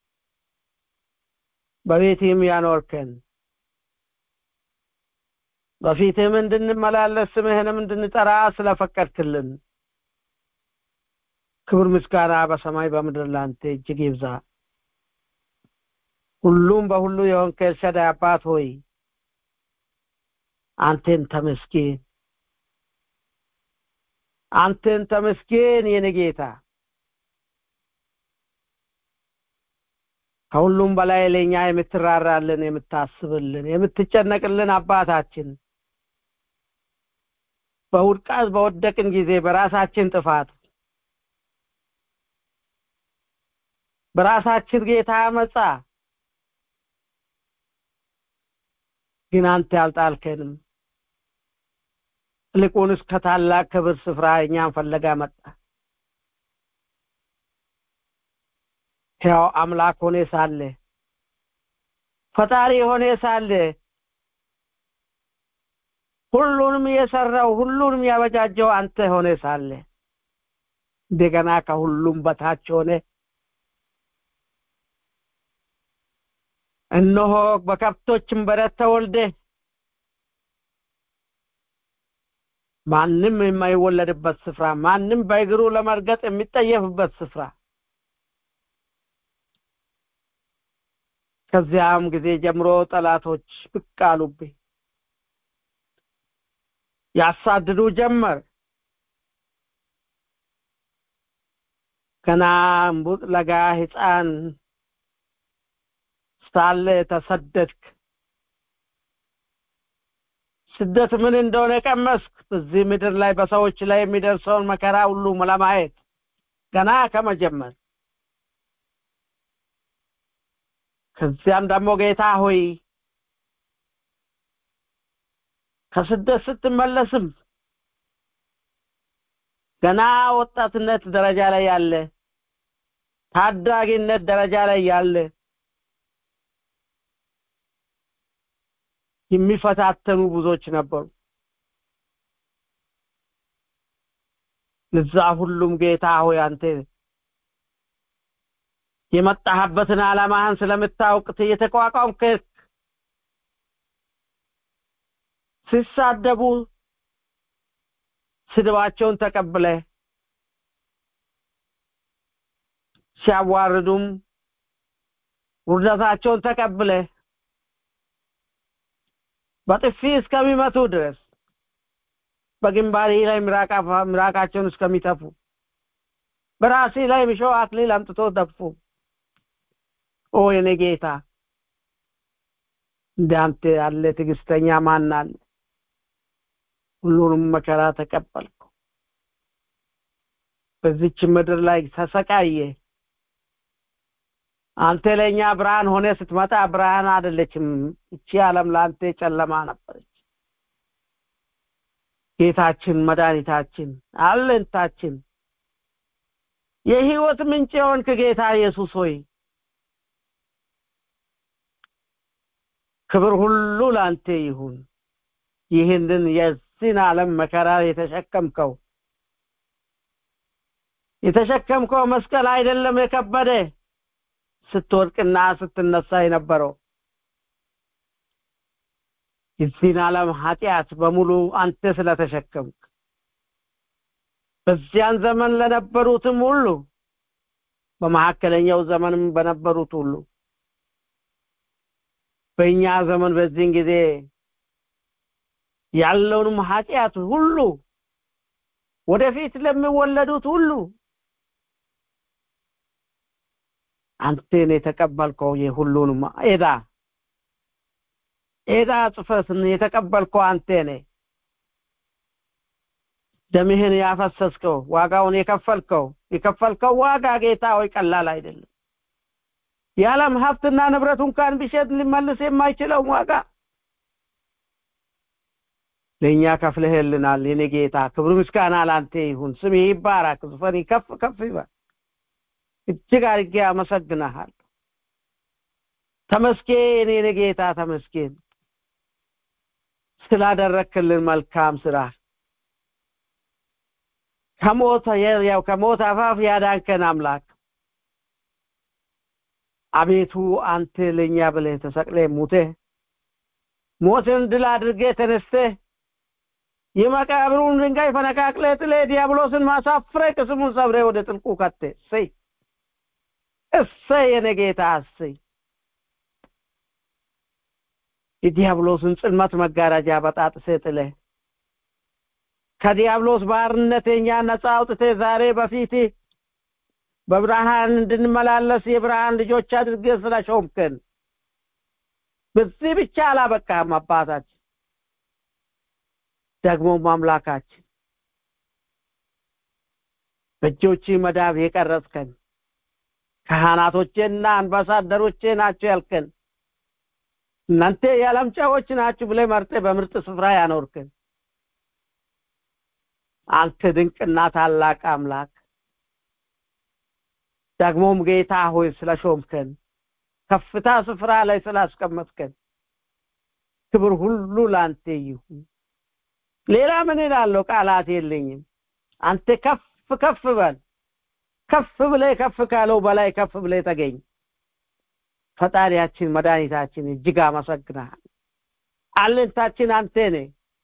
Speaker 4: በቤትህም ያኖርከን፣ በፊትህም እንድንመላለስ ስምህንም እንድንጠራ ስለፈቀድክልን ክብር ምስጋና በሰማይ በምድር ላንተ እጅግ ይብዛ። ሁሉም በሁሉ የሆንክ ኤልሻዳይ አባት ሆይ አንተን ተመስገን፣ አንተን ተመስገን የኔ ጌታ። ከሁሉም በላይ ለኛ የምትራራልን፣ የምታስብልን፣ የምትጨነቅልን አባታችን በውድቀት በወደቅን ጊዜ በራሳችን ጥፋት በራሳችን ጌታ አመጻ ግን አንተ ያልጣልከንም ልቁንስ ከታላቅ ክብር ስፍራ እኛን ፈለጋ መጣ። ሕያው አምላክ ሆነ ሳለ ፈጣሪ ሆነ ሳለ ሁሉንም የሰራው ሁሉንም ያበጃጀው አንተ ሆነ ሳለ እንደገና ከሁሉም በታች ሆነ እነሆ በከብቶችም በረት ተወልደ ማንም የማይወለድበት ስፍራ፣ ማንም በእግሩ ለመርገጥ የሚጠየፍበት ስፍራ ከዚያም ጊዜ ጀምሮ ጠላቶች ብቅ አሉብህ፣ ያሳድዱ ጀመር። ገና እምቡጥ ለጋ ሕፃን ሳለ ተሰደድክ። ስደት ምን እንደሆነ ቀመስክ። በዚህ ምድር ላይ በሰዎች ላይ የሚደርሰውን መከራ ሁሉ ለማየት ገና ከመጀመር ከዚያም ደግሞ ጌታ ሆይ ከስደት ስትመለስም ገና ወጣትነት ደረጃ ላይ ያለ ታዳጊነት ደረጃ ላይ ያለ የሚፈታተኑ ብዙዎች ነበሩ። ለዛ ሁሉም ጌታ ሆይ አንተ የመጣህበትን ዓላማህን ስለምታውቅ የተቋቋምክ ሲሳደቡ ስድባቸውን ተቀብለ ሲያዋርዱም ውርደታቸውን ተቀብለ በጥፊ እስከሚመቱ ድረስ በግንባሬ ላይ ምራቃቸውን እስከሚተፉ በራሴ ላይ ምሾህ አክሊል አምጥቶ ደፉ። ኦ የኔ ጌታ እንዳንተ ያለ ትዕግስተኛ ማን አለ? ሁሉንም መከራ ተቀበልኩ። በዚች ምድር ላይ ተሰቃየ። አንተ ለኛ ብርሃን ሆነ ስትመጣ ብርሃን አይደለችም። እቺ ዓለም ላንተ ጨለማ ነበረች። ጌታችን መድኃኒታችን አለንታችን የሕይወት ምንጭ የሆንክ ጌታ ኢየሱስ ሆይ ክብር ሁሉ ላንተ ይሁን። ይህንን የዚህን ዓለም መከራ የተሸከምከው መስቀል አይደለም የከበደ ስትወድቅና ስትነሳ የነበረው የዚህን ዓለም ኃጢአት በሙሉ አንተ ስለተሸከምክ በዚያን ዘመን ለነበሩትም ሁሉ በመሐከለኛው ዘመንም በነበሩት ሁሉ በእኛ ዘመን በዚህን ጊዜ ያለውንም ኃጢአት ሁሉ ወደፊት ለሚወለዱት ሁሉ አንተን የተቀበልከው የሁሉንም ኤዳ ጽፈትን የተቀበልከው አንተ ነህ። ደምህን ያፈሰስከው ዋጋውን የከፈልከው ዋጋ ጌታ ሆይ ቀላል አይደለም። የዓለም ሀብትና ንብረት እንኳን ቢሸጥ ሊመልስ የማይችለው ዋጋ ለኛ ከፍለህልናል። የኔ ጌታ ክብር ምስጋና ላንተ ይሁን። ስምህ ይባረክ፣ ዙፋንህ ከፍ ይበል። እጅግ አድርጌ አመሰግናለሁ። ተመስገን የኔ ጌታ ተመስገን ስላደረክልን መልካም ስራ። ከሞት አፋፍ ያዳንከን አምላክ አቤቱ አንተ ለኛ ብለህ ተሰቅለህ ሞተህ ሞትን ድል አድርገህ ተነስተህ የመቃብሩን ድንጋይ ፈነቃቅለህ ጥለህ ዲያብሎስን ማሳፍረህ ቅስሙን ሰብረህ ወደ ጥልቁ ከተህ እሰይ የኔ ጌታ እሰይ። የዲያብሎስን ጽልመት መጋረጃ በጣጥሰህ ጥለህ ከዲያብሎስ ባርነት እኛን ነፃ አውጥተህ ዛሬ በፊትህ በብርሃን እንድንመላለስ የብርሃን ልጆች አድርገህ ስለሾምከን በዚህ ብቻ አላበቃህም አባታችን፣ ደግሞ አምላካችን በእጆች መዳብ የቀረጽከን ካህናቶችና አምባሳደሮች ናቸው ያልከን እናንተ የዓለም ጨዎች ናችሁ ብለህ መርጠህ በምርጥ ስፍራ ያኖርከን አንተ ድንቅና ታላቅ አምላክ ደግሞም ጌታ ሆይ ስለሾምከን ከፍታ ስፍራ ላይ ስላስቀመጥከን ክብር ሁሉ ላንተ ይሁን። ሌላ ምን እላለሁ? ቃላት የለኝም። አንተ ከፍ ከፍ በል፣ ከፍ ብለህ ከፍ ካለው በላይ ከፍ ብለህ ተገኝ። ፈጣሪያችን መድኃኒታችን እጅግ አመሰግናለሁ። አለንታችን አንተ ነህ፣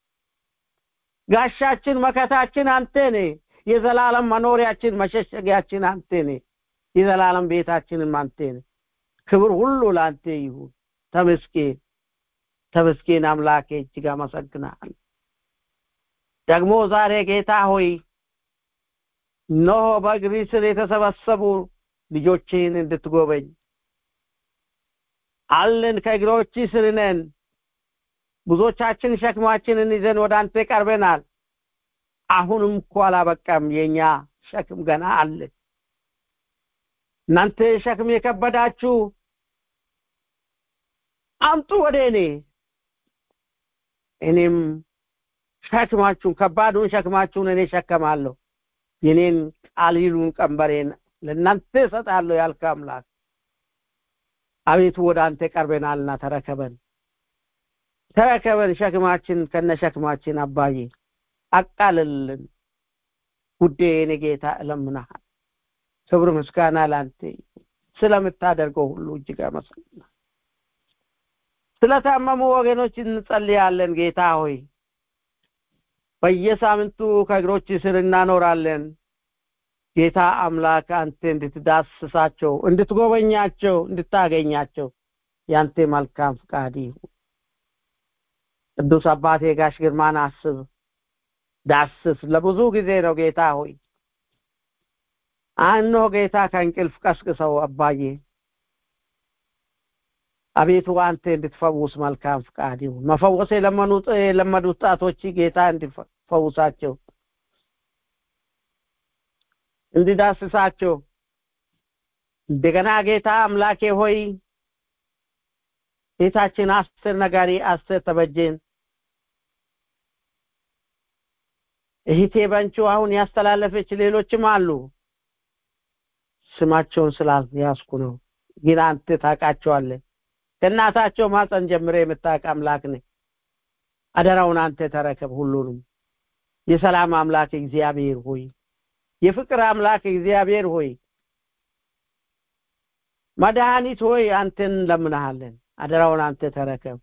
Speaker 4: ጋሻችን መከታችን አንተ ነህ፣ የዘላለም መኖሪያችን መሸሸጊያችን አንተ ነህ፣ የዘላለም ቤታችንን አንተ ነህ። ክብር ሁሉ ላንተ ይሁን። ተመስገን ተመስገን አምላኬ እጅግ አመሰግናለሁ። ደግሞ ዛሬ ጌታ ሆይ እነሆ በእግርህ ስር የተሰበሰቡ ልጆችን እንድትጎበኝ አለን። ከእግሮችህ ስር ነን። ብዙዎቻችን ሸክማችንን ይዘን ወደ አንተ ቀርበናል። አሁንም እኮ አላበቃም፣ የኛ ሸክም ገና አለ። እናንተ ሸክም የከበዳችሁ አምጡ ወደ እኔ፣ እኔም ሸክማችሁን ከባዱን ሸክማችሁን እኔ ሸከማለሁ፣ የኔን ቃሊሉን ቀንበሬን ለእናንተ እሰጣለሁ ያልክ አምላክ አቤቱ ወደ አንተ ቀርበናልና ተረከበን ሸክማችን ከነሸክማችን አባዬ አቃልልን። ውዴ የኔ ጌታ እለምንሃለሁ። ክብር ምስጋና ላንተ ስለምታደርገው ሁሉ እጅግ አመሰግናለሁ። ስለታመሙ ወገኖች እንጸልያለን። ጌታ ሆይ በየሳምንቱ ከእግሮች ስር እናኖራለን። ጌታ አምላክ አንተ እንድትዳስሳቸው፣ እንድትጎበኛቸው፣ እንድታገኛቸው ያንተ መልካም ፍቃድ ይሁን። ቅዱስ አባቴ ጋሽ ግርማን አስብ፣ ዳስስ። ለብዙ ጊዜ ነው ጌታ ሆይ አኖ ጌታ ከእንቅልፍ ቀስቅሰው አባዬ አቤቱ አንተ እንድትፈውስ መልካም ፍቃድ ይሁን። መፈወስ የለመዱት ጣቶች ጌታ እንድትፈውሳቸው፣ እንድዳስሳቸው እንደገና ጌታ አምላኬ ሆይ ጌታችን አስር ነጋሪ አስር ተበጀን እህቴ በንቹ አሁን ያስተላለፈች ሌሎችም አሉ። ስማቸውን ስላልያዝኩ ነው፣ ግን አንተ ታውቃቸዋለህ። ከእናታቸው ማፀን ጀምረህ የምታውቅ አምላክ ነህ። አደራውን አንተ ተረከብ ሁሉንም። የሰላም አምላክ እግዚአብሔር ሆይ፣ የፍቅር አምላክ እግዚአብሔር ሆይ፣ መድኃኒት ሆይ አንተን እንለምንሃለን። አደራውን አንተ ተረከብ።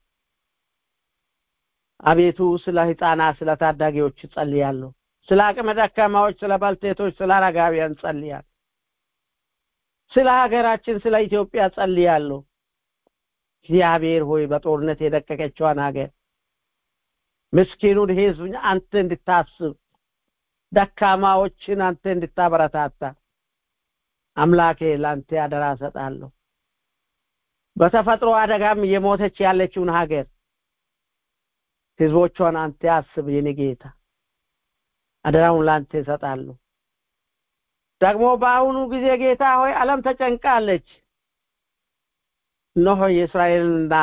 Speaker 4: አቤቱ ስለ ሕፃናት ስለ ታዳጊዎች ጸልያለሁ፣ ስለ አቅመ ደካማዎች፣ ስለ ባልቴቶች፣ ስለ አረጋውያን ጸልያለሁ። ስለ ሀገራችን ስለ ኢትዮጵያ ጸልያለሁ። እግዚአብሔር ሆይ በጦርነት የደቀቀችዋን ሀገር ምስኪኑን ሕዝብ አንተ እንድታስብ፣ ደካማዎችን አንተ እንድታበረታታ አምላኬ ላንተ አደራ ሰጣለሁ። በተፈጥሮ አደጋም የሞተች ያለችውን ሀገር ሕዝቦቿን አንተ አስብ የኔ ጌታ። አደራውን ላንተ ሰጣለሁ። ደግሞ በአሁኑ ጊዜ ጌታ ሆይ ዓለም ተጨንቃለች። እነሆ የእስራኤልና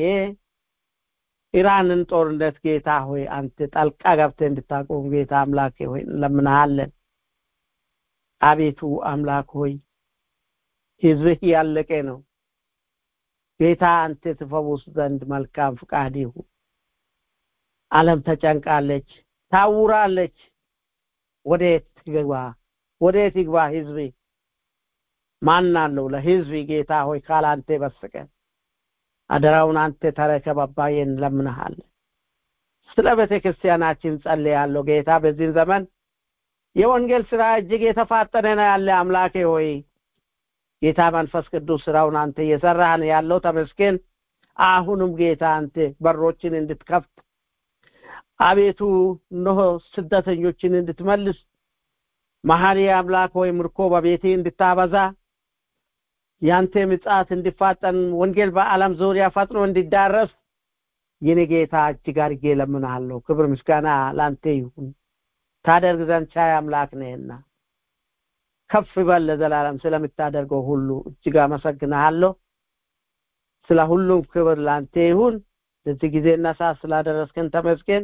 Speaker 4: የኢራንን ጦርነት ጌታ ሆይ አንተ ጣልቃ ገብተህ እንድታቆም ጌታ አምላኬ ሆይ እንለምንሃለን። አቤቱ አምላክ ሆይ ሕዝብህ ያለቀ ነው ጌታ፣ አንተ ትፈውስ ዘንድ መልካም ፍቃድ ይሁን። ዓለም ተጨንቃለች፣ ታውራለች። ወዴት ይግባ ሕዝብ? ማን አለው ለሕዝብ ጌታ ሆይ ካላንተ በስተቀር? አደራውን አንተ ተረከብ አባዬ እንለምንሃለን። ስለ ቤተክርስቲያናችን ጸልያለሁ ጌታ። በዚህ ዘመን የወንጌል ሥራ እጅግ የተፋጠነ ነው ያለ አምላኬ ሆይ ጌታ መንፈስ ቅዱስ ስራውን አንተ እየሰራህ ነው ያለው። ተመስገን። አሁንም ጌታ አንተ በሮችን እንድትከፍት አቤቱ እነሆ ስደተኞችን እንድትመልስ መሐሪ አምላክ ሆይ ምርኮ በቤቴ እንድታበዛ ያንተ ምጽአት እንዲፋጠን ወንጌል በዓለም ዙሪያ ፈጥኖ እንዲዳረስ የኔ ጌታ እጅግ አድርጌ እለምንሃለሁ። ክብር ምስጋና ላንተ ይሁን። ታደርግ ዘንድ ቻይ አምላክ ነህና ከፍ በል ለዘላለም ስለምታደርገው ሁሉ እጅግ አመሰግንሃለሁ። ስለ ሁሉም ክብር ላንተ ይሁን። ለዚህ ጊዜና ሰዓት ስላደረስከን ተመስገን።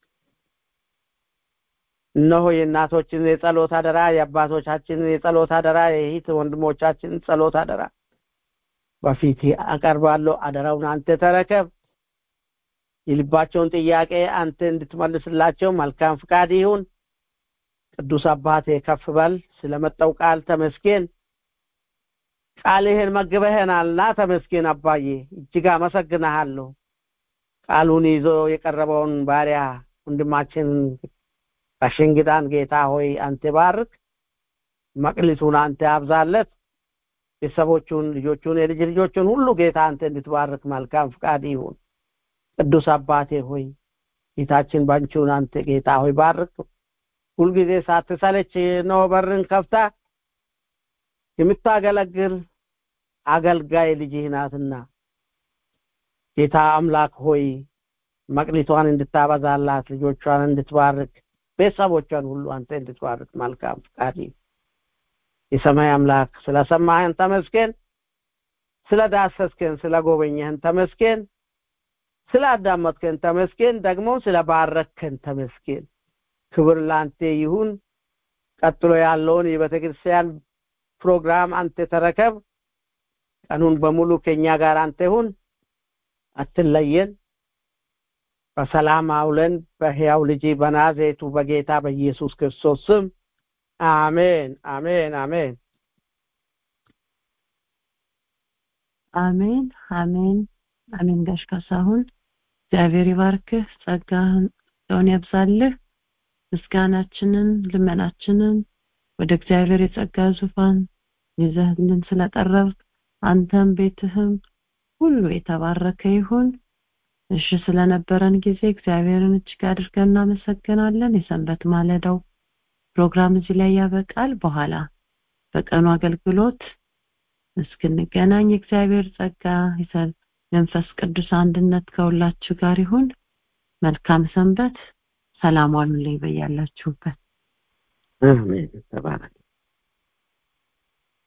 Speaker 4: እነሆ የእናቶችን የጸሎት አደራ፣ የአባቶቻችንን የጸሎት አደራ፣ የእህት ወንድሞቻችንን ጸሎት አደራ በፊት አቀርባለሁ። አደራውን አንተ ተረከብ። የልባቸውን ጥያቄ አንተ እንድትመልስላቸው መልካም ፍቃድ ይሁን። ቅዱስ አባቴ ከፍ በል። ስለመጣው ቃል ተመስገን። ቃልህን መግበህናልና ተመስገን አባዬ እጅግ አመሰግንሃለሁ። ቃሉን ይዞ የቀረበውን ባሪያ ወንድማችን አሸንግዳን ጌታ ሆይ አንተ ባርክ። መቅሊቱን አንተ አብዛለት። ቤተሰቦቹን፣ ልጆቹን፣ የልጅ ልጆቹን ሁሉ ጌታ አንተ እንድትባርክ መልካም ፍቃድ ይሁን። ቅዱስ አባቴ ሆይ ጌታችን ባንቺውን አንተ ጌታ ሆይ ባርክ። ሁልጊዜ ሳትሰለች ነው በርን ከፍታ የምታገለግል አገልጋይ ልጅህ ናትና ጌታ አምላክ ሆይ መቅሊቷን እንድታበዛላት፣ ልጆቿን እንድትባርክ፣ ቤተሰቦቿን ሁሉ አንተ እንድትባርክ መልካም ፍቃድ ይሁን። የሰማይ አምላክ ስለሰማህን ተመስገን። ስለዳሰስከን ስለጎበኘህን ተመስገን። ስላዳመጥከን ተመስገን። ደግሞ ስለባረከን ተመስገን። ክብር ላንተ ይሁን። ቀጥሎ ያለውን የቤተክርስቲያን ፕሮግራም አንተ ተረከብ። ቀኑን በሙሉ ከኛ ጋር አንተ ሁን። አትለየን። በሰላም አውለን በሕያው ልጅ በናዝሬቱ በጌታ በኢየሱስ ክርስቶስ ስም አሜን፣ አሜን፣ አሜን፣
Speaker 1: አሜን፣ አሜን፣ አሜን። ጋሽ ካሳሁን እግዚአብሔር ይባርክህ፣ ጸጋውን ያብዛልህ። ምስጋናችንን ልመናችንን ወደ እግዚአብሔር የጸጋ ዙፋን ይዘህልን ስለቀረብክ አንተም ቤትህም ሁሉ የተባረከ ይሁን። እሺ ስለነበረን ጊዜ እግዚአብሔርን እጅግ አድርገን እናመሰግናለን። የሰንበት ማለዳው ፕሮግራም እዚህ ላይ ያበቃል። በኋላ በቀኑ አገልግሎት እስክንገናኝ እግዚአብሔር ጸጋ ይሰል መንፈስ ቅዱስ አንድነት ከሁላችሁ ጋር ይሁን። መልካም ሰንበት። ሰላም ዋሉልኝ በያላችሁበት።
Speaker 4: አሜን። ተባረክ።